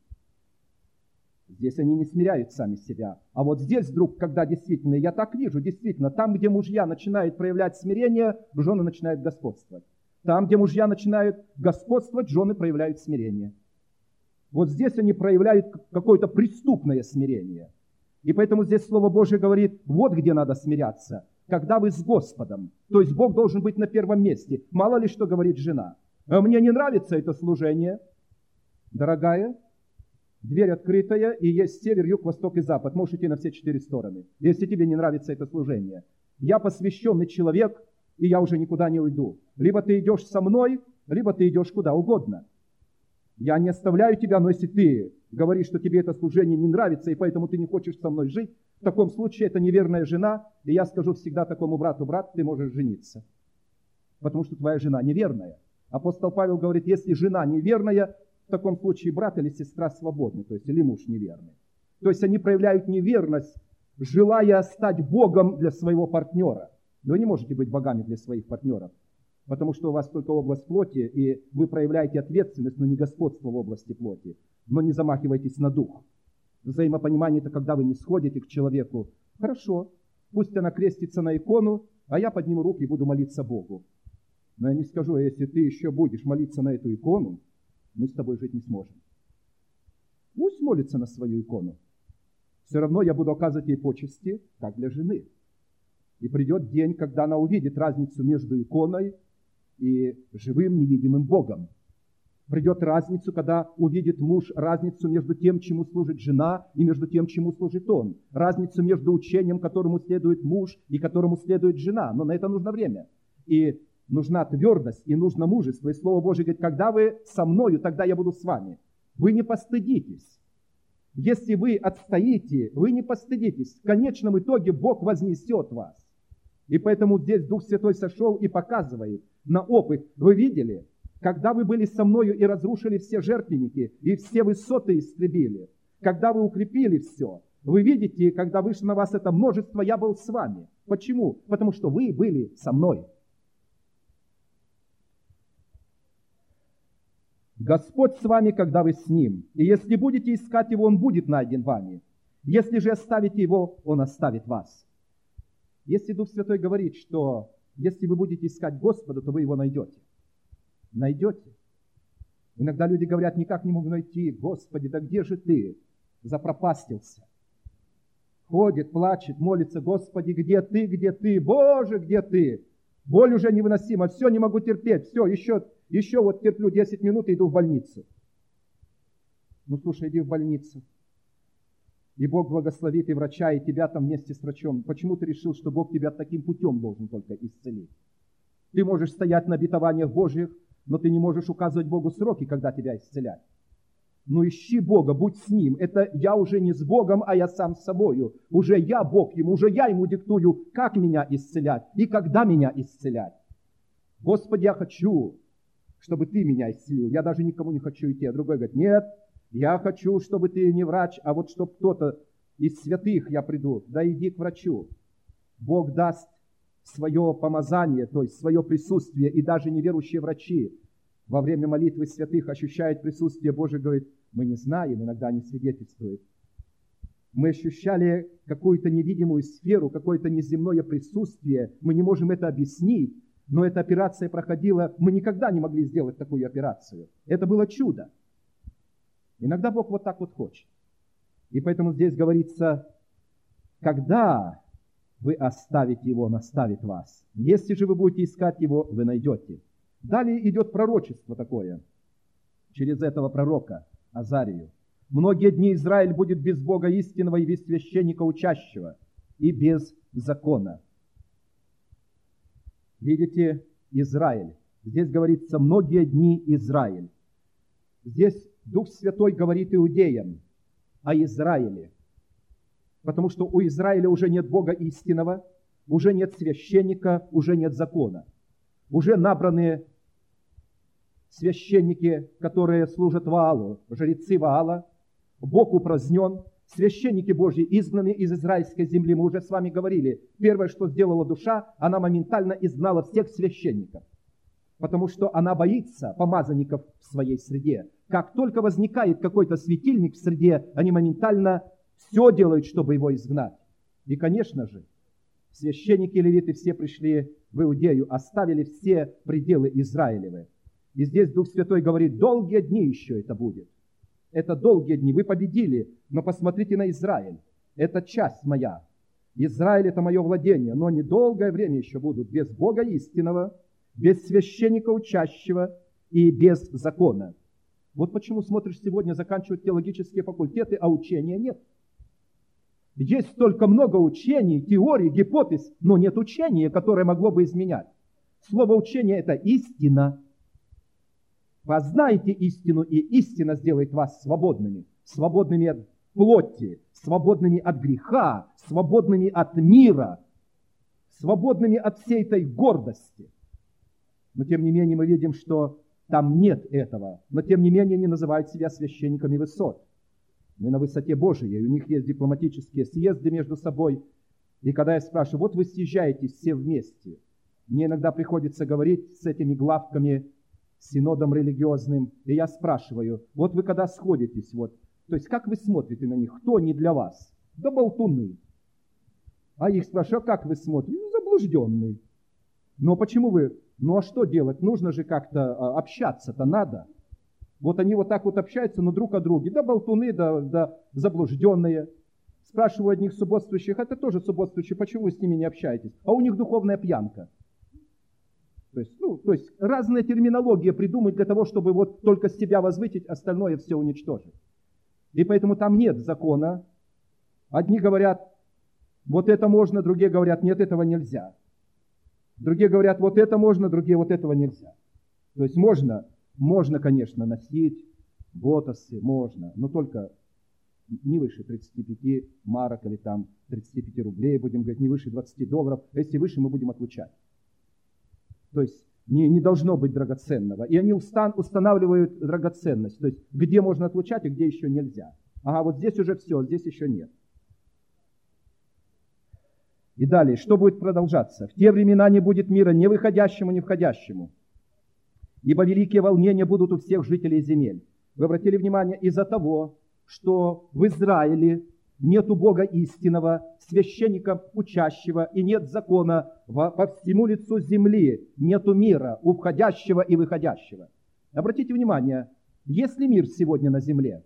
Здесь они не смиряют сами себя. А вот здесь вдруг, когда действительно, я так вижу, действительно, там, где мужья начинают проявлять смирение, жены начинают господствовать. Там, где мужья начинают господствовать, жены проявляют смирение. Вот здесь они проявляют какое-то преступное смирение. И поэтому здесь Слово Божие говорит, вот где надо смиряться, когда вы с Господом. То есть Бог должен быть на первом месте. Мало ли что говорит жена. А мне не нравится это служение. Дорогая, дверь открытая, и есть север, юг, восток и запад. Можешь идти на все четыре стороны, если тебе не нравится это служение. Я посвященный человек, и я уже никуда не уйду. Либо ты идешь со мной, либо ты идешь куда угодно. Я не оставляю тебя, но если ты говоришь, что тебе это служение не нравится, и поэтому ты не хочешь со мной жить, в таком случае это неверная жена, и я скажу всегда такому брату, брат, ты можешь жениться, потому что твоя жена неверная. Апостол Павел говорит, если жена неверная, в таком случае брат или сестра свободны, то есть или муж неверный. То есть они проявляют неверность, желая стать Богом для своего партнера. Но вы не можете быть богами для своих партнеров, потому что у вас только область плоти, и вы проявляете ответственность, но не господство в области плоти. Но не замахивайтесь на дух. Взаимопонимание – это когда вы не сходите к человеку. Хорошо, пусть она крестится на икону, а я подниму руки и буду молиться Богу. Но я не скажу, если ты еще будешь молиться на эту икону, мы с тобой жить не сможем. Пусть молится на свою икону. Все равно я буду оказывать ей почести, как для жены. И придет день, когда она увидит разницу между иконой и живым невидимым Богом. Придет разницу, когда увидит муж разницу между тем, чему служит жена, и между тем, чему служит он. Разницу между учением, которому следует муж, и которому следует жена. Но на это нужно время. И нужна твердость, и нужно мужество. И Слово Божие говорит, когда вы со мною, тогда я буду с вами. Вы не постыдитесь. Если вы отстоите, вы не постыдитесь. В конечном итоге Бог вознесет вас. И поэтому здесь Дух Святой сошел и показывает на опыт. Вы видели, когда вы были со мною и разрушили все жертвенники, и все высоты истребили, когда вы укрепили все, вы видите, когда вышло на вас это множество, я был с вами. Почему? Потому что вы были со мной. Господь с вами, когда вы с Ним. И если будете искать Его, Он будет найден вами. Если же оставите Его, Он оставит вас. Если Дух Святой говорит, что если вы будете искать Господа, то вы Его найдете. Найдете. Иногда люди говорят, никак не могу найти. Господи, да где же Ты? Запропастился. Ходит, плачет, молится, Господи, где Ты, где Ты? Боже, где Ты? Боль уже невыносима, все, не могу терпеть, все, еще, еще вот терплю десять минут и иду в больницу. Ну, слушай, иди в больницу. И Бог благословит и врача, и тебя там вместе с врачом. Почему ты решил, что Бог тебя таким путем должен только исцелить? Ты можешь стоять на обетованиях Божьих, но ты не можешь указывать Богу сроки, когда тебя исцелять. Ну, ищи Бога, будь с Ним. Это я уже не с Богом, а я сам с собою. Уже я Бог Ему, уже я Ему диктую, как меня исцелять и когда меня исцелять. Господи, я хочу, чтобы Ты меня исцелил. Я даже никому не хочу идти. А другой говорит, нет, я хочу, чтобы ты не врач, а вот чтобы кто-то из святых я приду. Да иди к врачу. Бог даст свое помазание, то есть свое присутствие, и даже неверующие врачи во время молитвы святых ощущают присутствие Божие, говорит, мы не знаем, иногда они свидетельствуют. Мы ощущали какую-то невидимую сферу, какое-то неземное присутствие, мы не можем это объяснить, но эта операция проходила, мы никогда не могли сделать такую операцию. Это было чудо. Иногда Бог вот так вот хочет. И поэтому здесь говорится, когда вы оставите Его, Он оставит вас. Если же вы будете искать Его, вы найдете. Далее идет пророчество такое, через этого пророка Азарию. Многие дни Израиль будет без Бога истинного и без священника учащего, и без закона. Видите, Израиль. Здесь говорится, многие дни Израиль. Здесь Дух Святой говорит иудеям о Израиле. Потому что у Израиля уже нет Бога истинного, уже нет священника, уже нет закона. Уже набраны священники, которые служат Ваалу, жрецы Ваала. Бог упразднен, священники Божьи изгнаны из израильской земли. Мы уже с вами говорили, первое, что сделала душа, она моментально изгнала всех священников. Потому что она боится помазанников в своей среде. Как только возникает какой-то светильник в среде, они моментально все делают, чтобы его изгнать. И, конечно же, священники и левиты все пришли в Иудею, оставили все пределы Израилевы. И здесь Дух Святой говорит, долгие дни еще это будет. Это долгие дни. Вы победили, но посмотрите на Израиль. Это часть моя. Израиль – это мое владение, но они долгое время еще будут без Бога истинного, без священника учащего и без закона. Вот почему смотришь сегодня, заканчивают теологические факультеты, а учения нет. Есть столько много учений, теорий, гипотез, но нет учения, которое могло бы изменять. Слово учение – это истина. Познайте истину, и истина сделает вас свободными. Свободными от плоти, свободными от греха, свободными от мира, свободными от всей этой гордости. Но тем не менее мы видим, что там нет этого. Но тем не менее они называют себя священниками высот. Мы на высоте Божией, у них есть дипломатические съезды между собой. И когда я спрашиваю, вот вы съезжаетесь все вместе, мне иногда приходится говорить с этими главками, синодом религиозным, и я спрашиваю, вот вы когда сходитесь, вот, то есть как вы смотрите на них, кто они для вас? Да болтуны. А их спрашивают, а как вы смотрите? Ну, заблужденный. Но почему вы? Ну, а что делать? Нужно же как-то общаться-то надо. Вот они вот так вот общаются, но друг о друге. Да болтуны, да, да заблужденные. Спрашиваю одних субботствующих, это тоже субботствующие, почему вы с ними не общаетесь? А у них духовная пьянка. То есть, ну, то есть разная терминология придумать для того, чтобы вот только себя возвысить, остальное все уничтожить. И поэтому там нет закона. Одни говорят, вот это можно, другие говорят, нет, этого нельзя. Другие говорят, вот это можно, другие, вот этого нельзя. То есть можно, можно, конечно, носить ботосы, можно, но только не выше тридцати пяти марок или там тридцати пяти рублей, будем говорить, не выше двадцати долларов. Если выше, мы будем отлучать. То есть не, не должно быть драгоценного. И они устан, устанавливают драгоценность. То есть где можно отлучать, и где еще нельзя. Ага, вот здесь уже все, здесь еще нет. И далее, что будет продолжаться? В те времена не будет мира ни выходящему, ни входящему. Ибо великие волнения будут у всех жителей земель. Вы обратили внимание, из-за того, что в Израиле нету Бога истинного, священника учащего, и нет закона во, по всему лицу земли, нету мира у входящего и выходящего. Обратите внимание, есть ли мир сегодня на земле?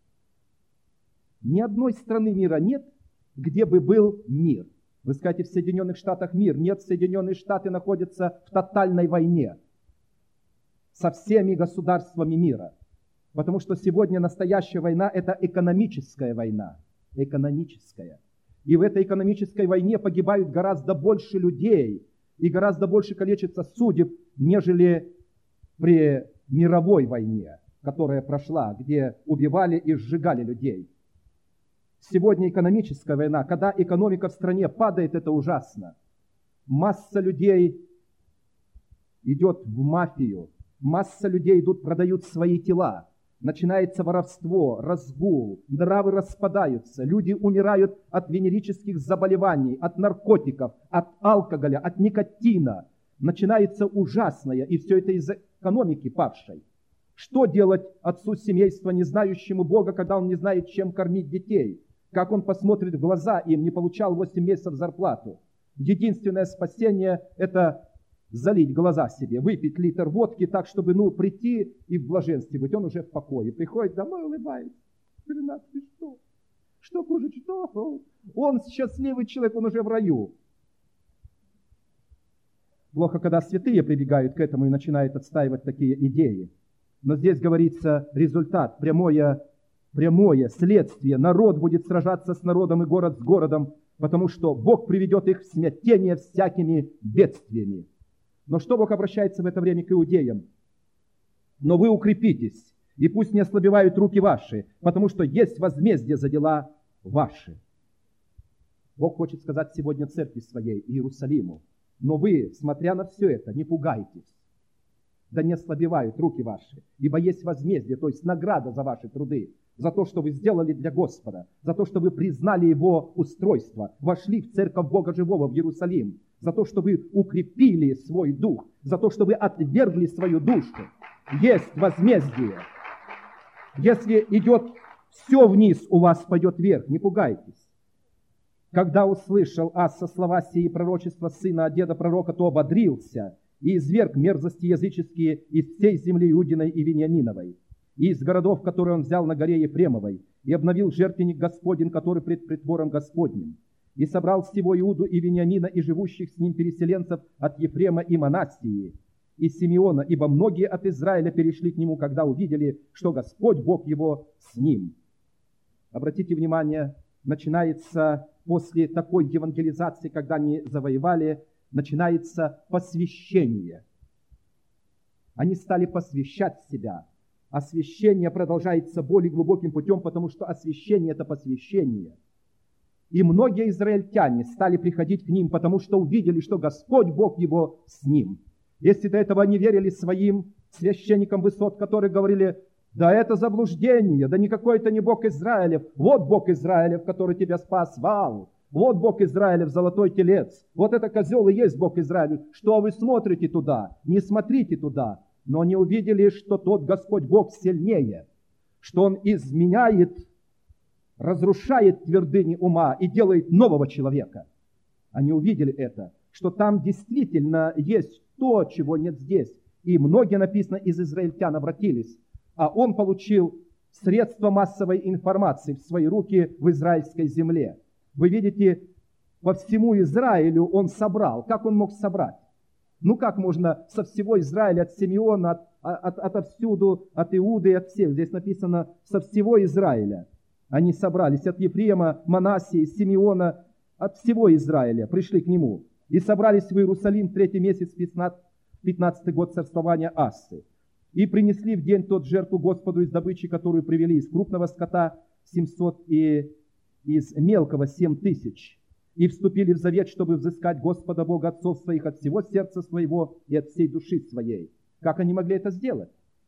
Ни одной страны мира нет, где бы был мир. Вы скажете, в Соединенных Штатах мир. Нет, Соединенные Штаты находятся в тотальной войне со всеми государствами мира. Потому что сегодня настоящая война – это экономическая война. Экономическая. И в этой экономической войне погибают гораздо больше людей и гораздо больше количество судеб, нежели при мировой войне, которая прошла, где убивали и сжигали людей. Сегодня экономическая война. Когда экономика в стране падает, это ужасно. Масса людей идет в мафию. Масса людей идут, продают свои тела. Начинается воровство, разгул, нравы распадаются, люди умирают от венерических заболеваний, от наркотиков, от алкоголя, от никотина. Начинается ужасное, и все это из-за экономики падшей. Что делать отцу семейства, не знающему Бога, когда он не знает, чем кормить детей? Как он посмотрит в глаза им, не получал восемь месяцев зарплату? Единственное спасение – это залить глаза себе, выпить литр водки так, чтобы, ну, прийти и в блаженстве быть. Он уже в покое. Приходит домой, улыбается. Ренат, ты что? Что хуже, что? Он счастливый человек, он уже в раю. Плохо, когда святые прибегают к этому и начинают отстаивать такие идеи. Но здесь говорится результат, прямое, прямое следствие. Народ будет сражаться с народом и город с городом, потому что Бог приведет их в смятение всякими бедствиями. Но что Бог обращается в это время к иудеям? Но вы укрепитесь, и пусть не ослабевают руки ваши, потому что есть возмездие за дела ваши. Бог хочет сказать сегодня церкви своей, Иерусалиму. Но вы, смотря на все это, не пугайтесь. Да не ослабевают руки ваши, ибо есть возмездие, то есть награда за ваши труды, за то, что вы сделали для Господа, за то, что вы признали Его устройство, вошли в церковь Бога Живого в Иерусалим, за то, что вы укрепили свой дух, за то, что вы отвергли свою душу. Есть возмездие. Если идет все вниз, у вас пойдет вверх, не пугайтесь. Когда услышал Аса слова сии пророчества сына от деда пророка, то ободрился и изверг мерзости языческие из всей земли Иудиной и Вениаминовой, и из городов, которые он взял на горе Ефремовой, и обновил жертвенник Господень, который пред притвором Господним, и собрал всего Иуду и Вениамина и живущих с ним переселенцев от Ефрема и Манассии, и Симеона, ибо многие от Израиля перешли к нему, когда увидели, что Господь Бог его с ним. Обратите внимание, начинается после такой евангелизации, когда они завоевали, начинается посвящение. Они стали посвящать себя. Освящение продолжается более глубоким путем, потому что освящение – это посвящение. И многие израильтяне стали приходить к ним, потому что увидели, что Господь Бог его с ним. Если до этого они верили своим священникам высот, которые говорили, да это заблуждение, да никакой это не Бог Израилев. Вот Бог Израилев, который тебя спас, вал. Вот Бог Израилев, золотой телец. Вот это козел и есть Бог Израилев. Что вы смотрите туда? Не смотрите туда. Но они увидели, что тот Господь Бог сильнее, что Он изменяет, разрушает твердыни ума и делает нового человека. Они увидели это, что там действительно есть то, чего нет здесь. И многие, написано, из израильтян обратились. А он получил средства массовой информации в свои руки в израильской земле. Вы видите, по всему Израилю он собрал. Как он мог собрать? Ну как можно со всего Израиля, от Симеона, от, от, от, отовсюду, от Иуды, от всех. Здесь написано со всего Израиля. Они собрались от Ефрема, Манассии, Симеона, от всего Израиля пришли к нему. И собрались в Иерусалим в третий месяц, пятнадцатый год царствования Ассы. И принесли в день тот жертву Господу из добычи, которую привели из крупного скота семьсот и из мелкого семь тысяч. И вступили в завет, чтобы взыскать Господа Бога отцов своих от всего сердца своего и от всей души своей. Как они могли это сделать?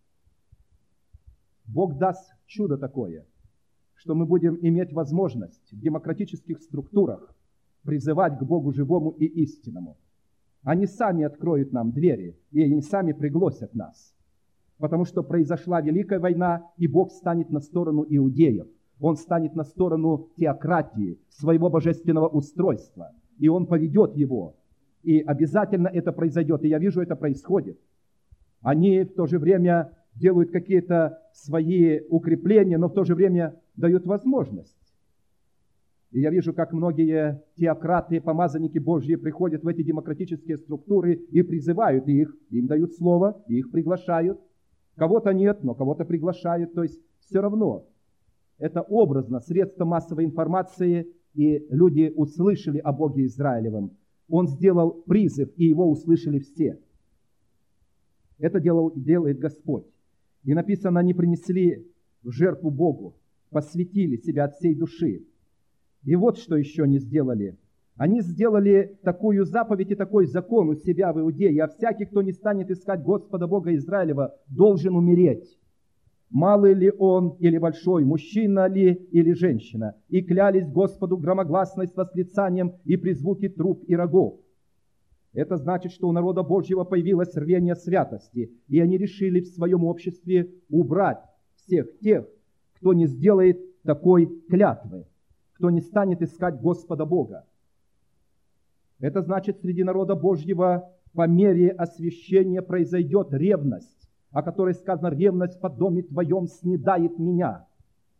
Бог даст чудо такое, что мы будем иметь возможность в демократических структурах призывать к Богу живому и истинному. Они сами откроют нам двери, и они сами пригласят нас. Потому что произошла великая война, и Бог станет на сторону иудеев. Он станет на сторону теократии, своего божественного устройства. И Он поведет его. И обязательно это произойдет. И я вижу, это происходит. Они в то же время делают какие-то свои укрепления, но в то же время дают возможность. И я вижу, как многие теократы, помазанники Божьи приходят в эти демократические структуры и призывают их. Им дают слово, их приглашают. Кого-то нет, но кого-то приглашают. То есть все равно это образно, средство массовой информации, и люди услышали о Боге Израилевом. Он сделал призыв, и его услышали все. Это делал, делает Господь. И написано, они принесли в жертву Богу, посвятили себя от всей души. И вот что еще они сделали. Они сделали такую заповедь и такой закон у себя в Иудее: а всякий, кто не станет искать Господа Бога Израилева, должен умереть. Малый ли он или большой, мужчина ли или женщина. И клялись Господу громогласно с восклицанием и при звуке труб и рогов. Это значит, что у народа Божьего появилось рвение святости, и они решили в своем обществе убрать всех тех, кто не сделает такой клятвы, кто не станет искать Господа Бога. Это значит, среди народа Божьего по мере освящения произойдет ревность, о которой сказано: ревность по доме твоем снедает меня.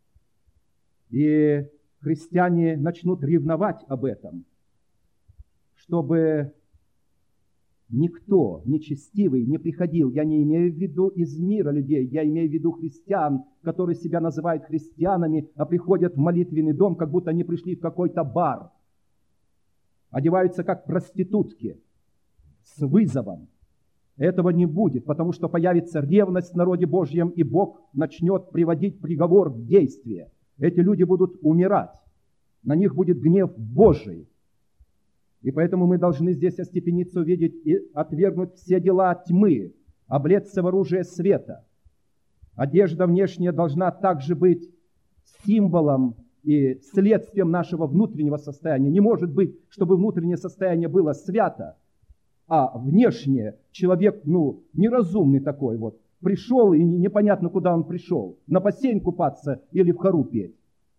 И христиане начнут ревновать об этом, чтобы никто нечестивый не приходил. Я не имею в виду из мира людей, я имею в виду христиан, которые себя называют христианами, а приходят в молитвенный дом, как будто они пришли в какой-то бар. Одеваются как проститутки, с вызовом. Этого не будет, потому что появится ревность в народе Божьем, и Бог начнет приводить приговор в действие. Эти люди будут умирать. На них будет гнев Божий. И поэтому мы должны здесь остепениться, увидеть и отвергнуть все дела тьмы, облечься в оружие света. Одежда внешняя должна также быть символом и следствием нашего внутреннего состояния. Не может быть, чтобы внутреннее состояние было свято, а внешнее человек, ну, неразумный такой вот, пришел, и непонятно, куда он пришел, на бассейн купаться или в хору петь.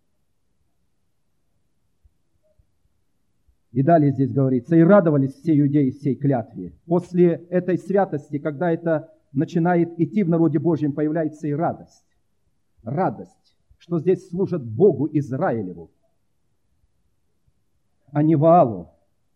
И далее здесь говорится: и радовались все иудеи сей клятве. После этой святости, когда это начинает идти в народе Божьем, появляется и радость. Радость, что здесь служат Богу Израилеву, а не Ваалу.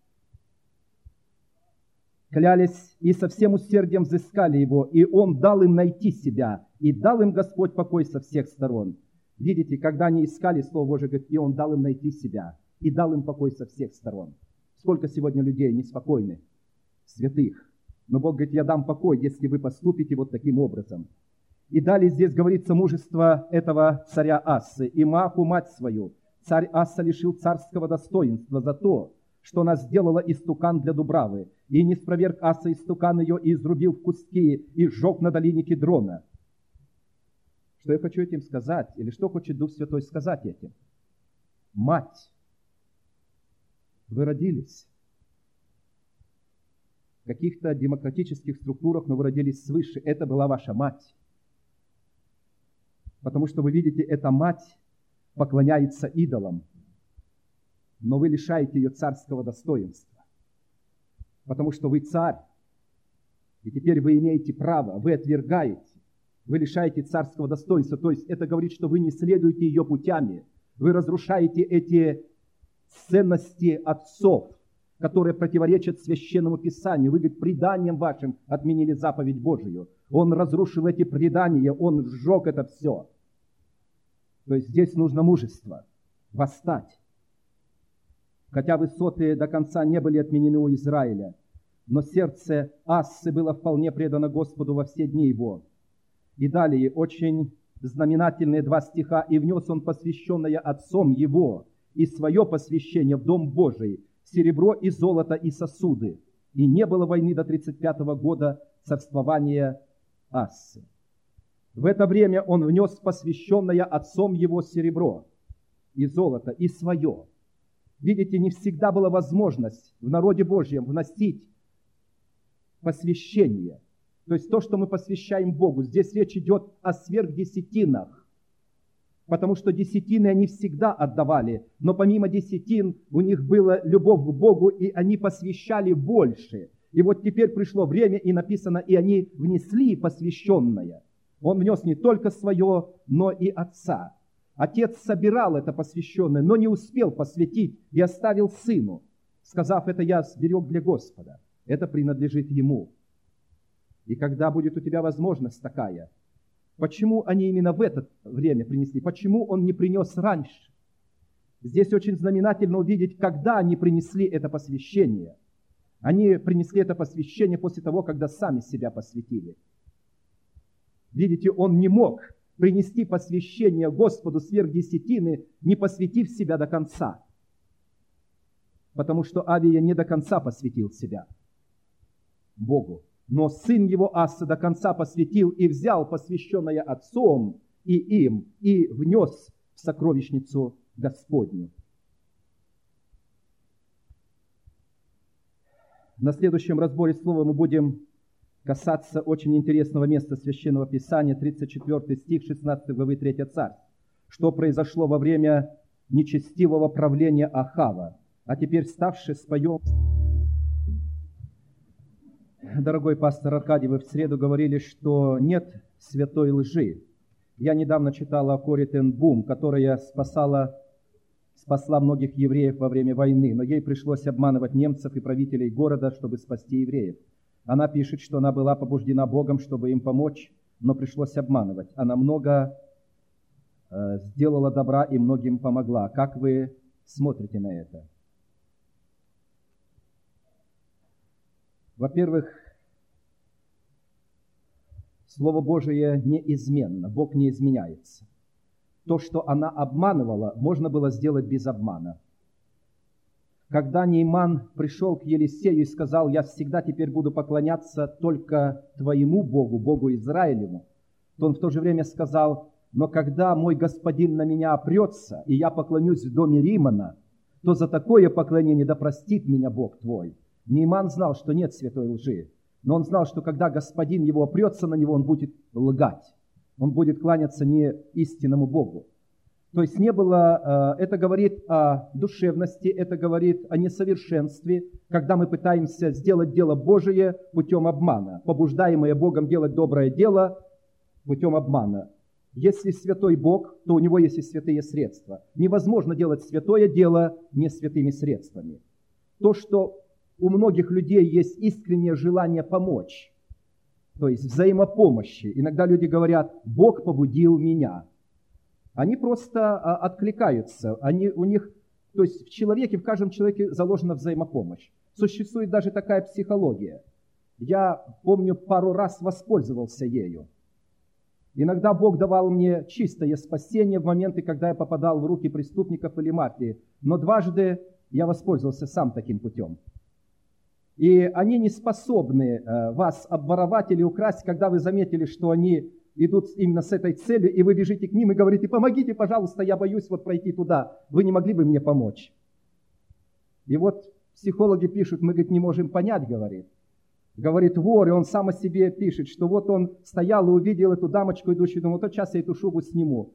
Клялись и со всем усердием взыскали его, и он дал им найти себя, и дал им Господь покой со всех сторон. Видите, когда они искали Слово Божие, говорит, и он дал им найти себя, и дал им покой со всех сторон. Сколько сегодня людей неспокойны, святых. Но Бог говорит: я дам покой, если вы поступите вот таким образом. И далее здесь говорится мужество этого царя Ассы. И Мааху, мать свою, царь Асса лишил царского достоинства за то, что она сделала истукан для Дубравы. И не спроверг Асса истукан ее, и изрубил в куски, и сжег на долине Кедрона. Что я хочу этим сказать? Или что хочет Дух Святой сказать этим? Мать, вы родились в каких-то демократических структурах, но вы родились свыше. Это была ваша мать. Потому что вы видите, эта мать поклоняется идолам. но вы лишаете ее царского достоинства, потому что вы царь, и теперь вы имеете право, вы отвергаете, вы лишаете царского достоинства. То есть это говорит, что вы не следуете ее путями, вы разрушаете эти ценности отцов, которые противоречат Священному Писанию. Вы, говорит, преданием вашим отменили заповедь Божию. Он разрушил эти предания, он сжег это все. То есть здесь нужно мужество, восстать. Хотя высоты до конца не были отменены у Израиля, но сердце Ассы было вполне предано Господу во все дни его. И далее очень знаменательные два стиха. «И внес он посвященное отцом его и свое посвящение в Дом Божий, серебро и золото и сосуды. И не было войны до тридцать пятого года царствования Ассы». В это время он внес посвященное отцом его серебро и золото и свое. Видите, не всегда была возможность в народе Божьем вносить посвящение. То есть то, что мы посвящаем Богу. Здесь речь идет о сверхдесятинах. Потому что десятины они всегда отдавали. Но помимо десятин у них была любовь к Богу, и они посвящали больше. И вот теперь пришло время, и написано, и они внесли посвященное. Он внес не только свое, но и отца. Отец собирал это посвященное, но не успел посвятить и оставил сыну, сказав, это я сберег для Господа. Это принадлежит ему. И когда будет у тебя возможность такая, почему они именно в это время принесли? Почему он не принес раньше? Здесь очень знаменательно увидеть, когда они принесли это посвящение. Они принесли это посвящение после того, когда сами себя посвятили. Видите, он не мог принести посвящение Господу сверх десятины, не посвятив себя до конца. Потому что Авия не до конца посвятил себя Богу. Но сын его Асса до конца посвятил и взял посвященное отцом и им, и внес в сокровищницу Господню. На следующем разборе слова мы будем касаться очень интересного места Священного Писания, тридцать четвёртый стих шестнадцатой главы третьего Царств. Что произошло во время нечестивого правления Ахава. А теперь, вставши, споем. Дорогой пастор Аркадий, вы в среду говорили, что нет святой лжи. Я недавно читала о Коре Тен Бум, которая спасала, спасла многих евреев во время войны, но ей пришлось обманывать немцев и правителей города, чтобы спасти евреев. Она пишет, что она была побуждена Богом, чтобы им помочь, но пришлось обманывать. Она много э, сделала добра и многим помогла. Как вы смотрите на это? Во-первых, Слово Божие неизменно, Бог не изменяется. То, что она обманывала, можно было сделать без обмана. Когда Нейман пришел к Елисею и сказал, я всегда теперь буду поклоняться только твоему Богу, Богу Израилеву, то он в то же время сказал, но когда мой господин на меня опрется, и я поклонюсь в доме Римана, то за такое поклонение да простит меня Бог твой. Нейман знал, что нет святой лжи, но он знал, что когда господин его опрется на него, он будет лгать. Он будет кланяться не истинному Богу. То есть не было, это говорит о душевности, это говорит о несовершенстве, когда мы пытаемся сделать дело Божие путем обмана, побуждаемое Богом делать доброе дело путем обмана. Если святой Бог, то у него есть и святые средства. Невозможно делать святое дело не святыми средствами. То, что у многих людей есть искреннее желание помочь, то есть взаимопомощи. Иногда люди говорят, Бог побудил меня. Они просто откликаются. Они, у них, то есть в человеке, в каждом человеке заложена взаимопомощь. Существует даже такая психология. Я помню, пару раз воспользовался ею. Иногда Бог давал мне чистое спасение в моменты, когда я попадал в руки преступников или мафии. Но дважды я воспользовался сам таким путем. И они не способны вас обворовать или украсть, когда вы заметили, что они идут именно с этой целью, и вы бежите к ним и говорите, помогите, пожалуйста, я боюсь вот пройти туда. Вы не могли бы мне помочь? И вот психологи пишут, мы, говорит, не можем понять, говорит. Говорит, вор, и он сам о себе пишет, что вот он стоял и увидел эту дамочку, идущую, думал, вот сейчас я эту шубу сниму.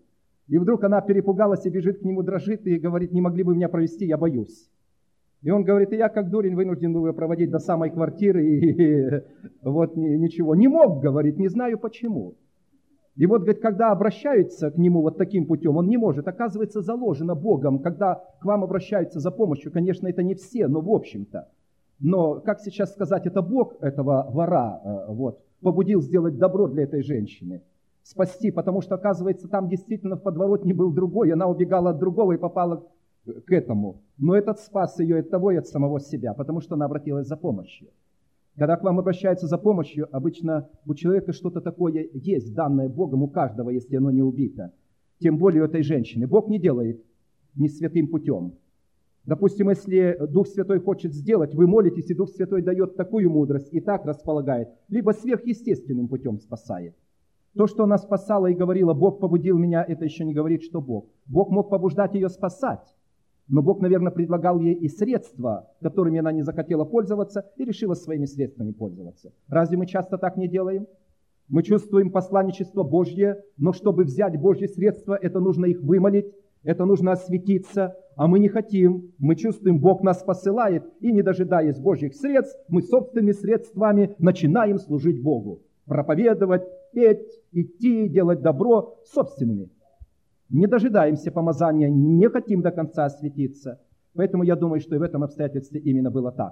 И вдруг она перепугалась и бежит к нему, дрожит и говорит: не могли бы меня провести, я боюсь. И он говорит: и я как дурень вынужден был ее проводить до самой квартиры, и, и вот ничего. Не мог, говорит, не знаю почему. И вот, говорит, когда обращаются к нему вот таким путем, он не может. Оказывается, заложено Богом, когда к вам обращаются за помощью, конечно, это не все, но в общем-то. Но, как сейчас сказать, это Бог этого вора вот, побудил сделать добро для этой женщины. Спасти, потому что, оказывается, там действительно в подворотне был другой, она убегала от другого и попала к этому. Но этот спас ее от того и от самого себя, потому что она обратилась за помощью. Когда к вам обращаются за помощью, обычно у человека что-то такое есть, данное Богом у каждого, если оно не убито. Тем более у этой женщины. Бог не делает не святым путем. Допустим, если Дух Святой хочет сделать, вы молитесь, и Дух Святой дает такую мудрость и так располагает, либо сверхъестественным путем спасает. То, что она спасала и говорила: Бог побудил меня, это еще не говорит, что Бог. Бог мог побуждать ее спасать. Но Бог, наверное, предлагал ей и средства, которыми она не захотела пользоваться, и решила своими средствами пользоваться. Разве мы часто так не делаем? Мы чувствуем посланничество Божье, но чтобы взять Божьи средства, это нужно их вымолить, это нужно осветиться, а мы не хотим. Мы чувствуем, Бог нас посылает, и не дожидаясь Божьих средств, мы собственными средствами начинаем служить Богу. Проповедовать, петь, идти, делать добро собственными. Не дожидаемся помазания, не хотим до конца осветиться. Поэтому я думаю, что и в этом обстоятельстве именно было так.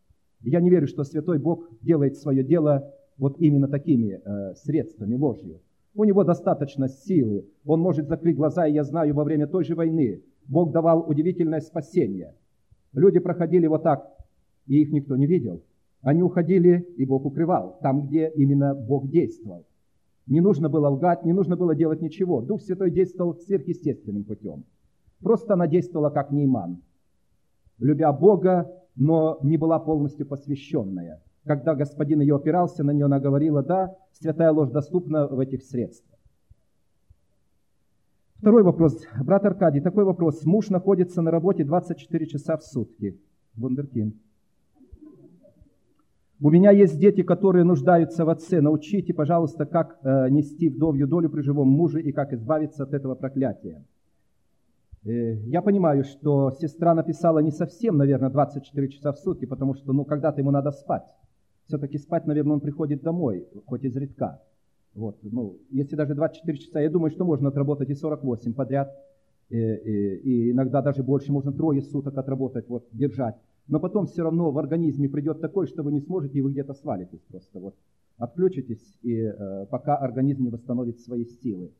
Я не верю, что Святой Бог делает свое дело вот именно такими э, средствами, ложью. У него достаточно силы. Он может закрыть глаза, и я знаю, во время той же войны Бог давал удивительное спасение. Люди проходили вот так, и их никто не видел. Они уходили, и Бог укрывал, там, где именно Бог действовал. Не нужно было лгать, не нужно было делать ничего. Дух Святой действовал сверхъестественным путем. Просто она действовала как Нейман, любя Бога, но не была полностью посвященная. Когда господин ее опирался на нее, она говорила: да, святая ложь доступна в этих средствах. Второй вопрос. Брат Аркадий, такой вопрос. Муж находится на работе двадцать четыре часа в сутки. Вундеркинд. У меня есть дети, которые нуждаются в отце. Научите, пожалуйста, как э, нести вдовью долю при живом муже и как избавиться от этого проклятия. Э, я понимаю, что сестра написала не совсем, наверное, двадцать четыре часа в сутки, потому что, ну, когда-то ему надо спать. Все-таки спать, наверное, он приходит домой, хоть изредка. Вот, ну, если даже двадцать четыре часа, я думаю, что можно отработать и сорок восемь подряд, и, и, и иногда даже больше, можно трое суток отработать, вот, держать. Но потом все равно в организме придет такой, что вы не сможете, и вы где-то свалитесь просто. Вот. Отключитесь, и э, пока организм не восстановит свои силы.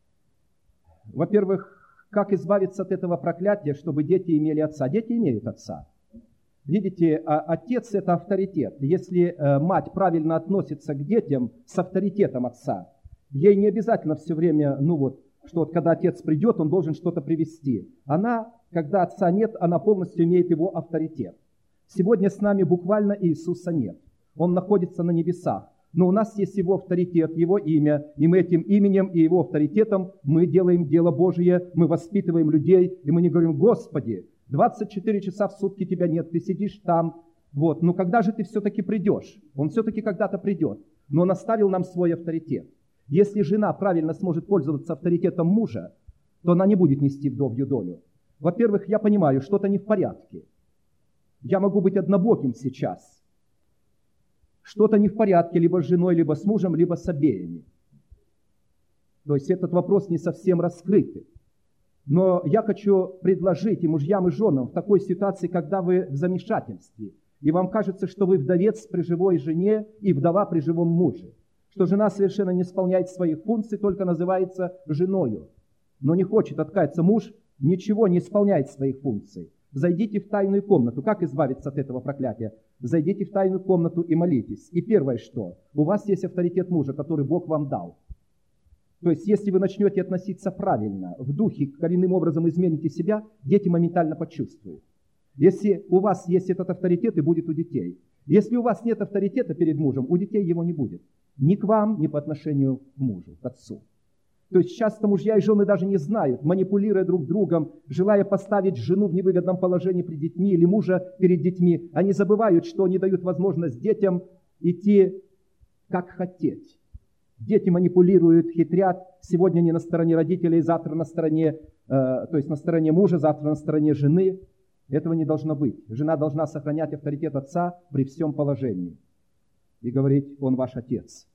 Во-первых, как избавиться от этого проклятия, чтобы дети имели отца? Дети имеют отца. Видите, а, отец – это авторитет. Если э, мать правильно относится к детям с авторитетом отца, ей не обязательно все время, ну вот, что вот когда отец придет, он должен что-то привести. Она, когда отца нет, она полностью имеет его авторитет. Сегодня с нами буквально Иисуса нет. Он находится на небесах. Но у нас есть его авторитет, его имя. И мы этим именем и его авторитетом мы делаем дело Божие, мы воспитываем людей. И мы не говорим: Господи, двадцать четыре часа в сутки тебя нет, ты сидишь там. Вот, но когда же ты все-таки придешь? Он все-таки когда-то придет. Но он оставил нам свой авторитет. Если жена правильно сможет пользоваться авторитетом мужа, то она не будет нести вдовью долю. Во-первых, я понимаю, что-то не в порядке. Я могу быть однобоким сейчас. Что-то не в порядке либо с женой, либо с мужем, либо с обеими. То есть этот вопрос не совсем раскрытый. Но я хочу предложить и мужьям, и женам в такой ситуации, когда вы в замешательстве, и вам кажется, что вы вдовец при живой жене и вдова при живом муже, что жена совершенно не исполняет своих функций, только называется женою, но не хочет откаяться. Муж ничего не исполняет своих функций. Зайдите в тайную комнату. Как избавиться от этого проклятия? Зайдите в тайную комнату и молитесь. И первое что? У вас есть авторитет мужа, который Бог вам дал. То есть, если вы начнете относиться правильно, в духе, коренным образом измените себя, дети моментально почувствуют. Если у вас есть этот авторитет, и будет у детей. Если у вас нет авторитета перед мужем, у детей его не будет. Ни к вам, ни по отношению к мужу, к отцу. То есть часто мужья и жены даже не знают, манипулируя друг другом, желая поставить жену в невыгодном положении при детьми или мужа перед детьми, они забывают, что они дают возможность детям идти как хотеть. Дети манипулируют, хитрят. Сегодня они на стороне родителей, завтра на стороне, э, то есть на стороне мужа, завтра на стороне жены. Этого не должно быть. Жена должна сохранять авторитет отца при всем положении. И говорить, он ваш отец.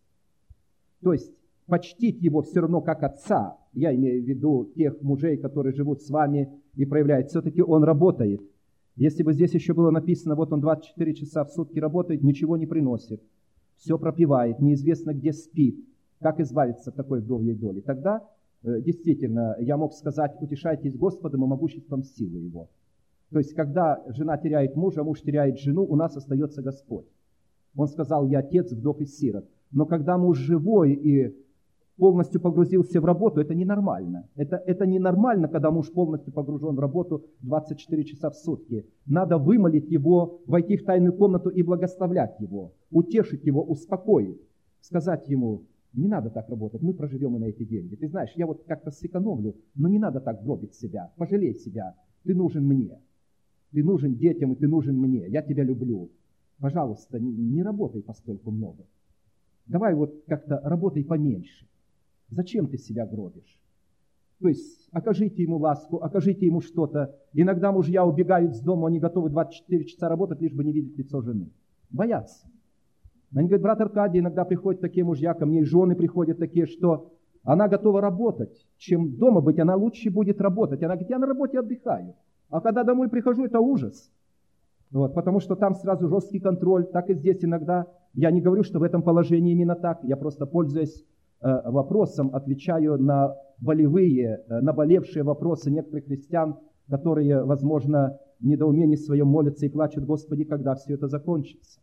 То есть почтить его все равно как отца. Я имею в виду тех мужей, которые живут с вами и проявляют. Все-таки он работает. Если бы здесь еще было написано, вот он двадцать четыре часа в сутки работает, ничего не приносит. Все пропивает, неизвестно где спит. Как избавиться от такой вдовьей доли? Тогда, э, действительно, я мог сказать, утешайтесь Господом и могуществом силы Его. То есть, когда жена теряет мужа, муж теряет жену, у нас остается Господь. Он сказал, я отец вдов и сирот. Но когда муж живой и полностью погрузился в работу, это ненормально. Это, это ненормально, когда муж полностью погружен в работу двадцать четыре часа в сутки. Надо вымолить его, войти в тайную комнату и благословлять его, утешить его, успокоить, сказать ему, не надо так работать, мы проживем и на эти деньги. Ты знаешь, я вот как-то сэкономлю, но не надо так гробить себя, пожалей себя, ты нужен мне. Ты нужен детям, и ты нужен мне, я тебя люблю. Пожалуйста, не работай постольку много. Давай вот как-то работай поменьше. Зачем ты себя гробишь? То есть окажите ему ласку, окажите ему что-то. Иногда мужья убегают с дома, они готовы двадцать четыре часа работать, лишь бы не видеть лицо жены. Боятся. Они говорят, брат Аркадий, иногда приходят такие мужья, ко мне и жены приходят такие, что она готова работать. Чем дома быть, она лучше будет работать. Она говорит, я на работе отдыхаю. А когда домой прихожу, это ужас. Вот, потому что там сразу жесткий контроль. Так и здесь иногда. Я не говорю, что в этом положении именно так. Я просто, пользуясь э, вопросом, отвечаю на болевые, э, наболевшие вопросы некоторых христиан, которые, возможно, в недоумении своем молятся и плачут, Господи, когда все это закончится.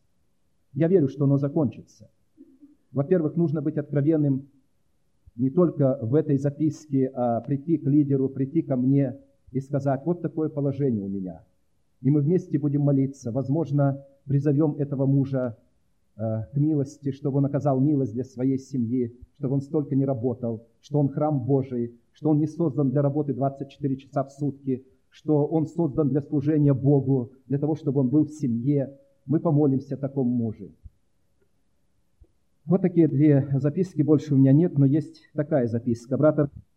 Я верю, что оно закончится. Во-первых, нужно быть откровенным не только в этой записке, а прийти к лидеру, прийти ко мне и сказать, вот такое положение у меня. И мы вместе будем молиться. Возможно, призовем этого мужа э, к милости, чтобы он оказал милость для своей семьи, чтобы он столько не работал, что он храм Божий, что он не создан для работы двадцать четыре часа в сутки, что он создан для служения Богу, для того, чтобы он был в семье. Мы помолимся такому мужу. Вот такие две записки, больше у меня нет, но есть такая записка. Брат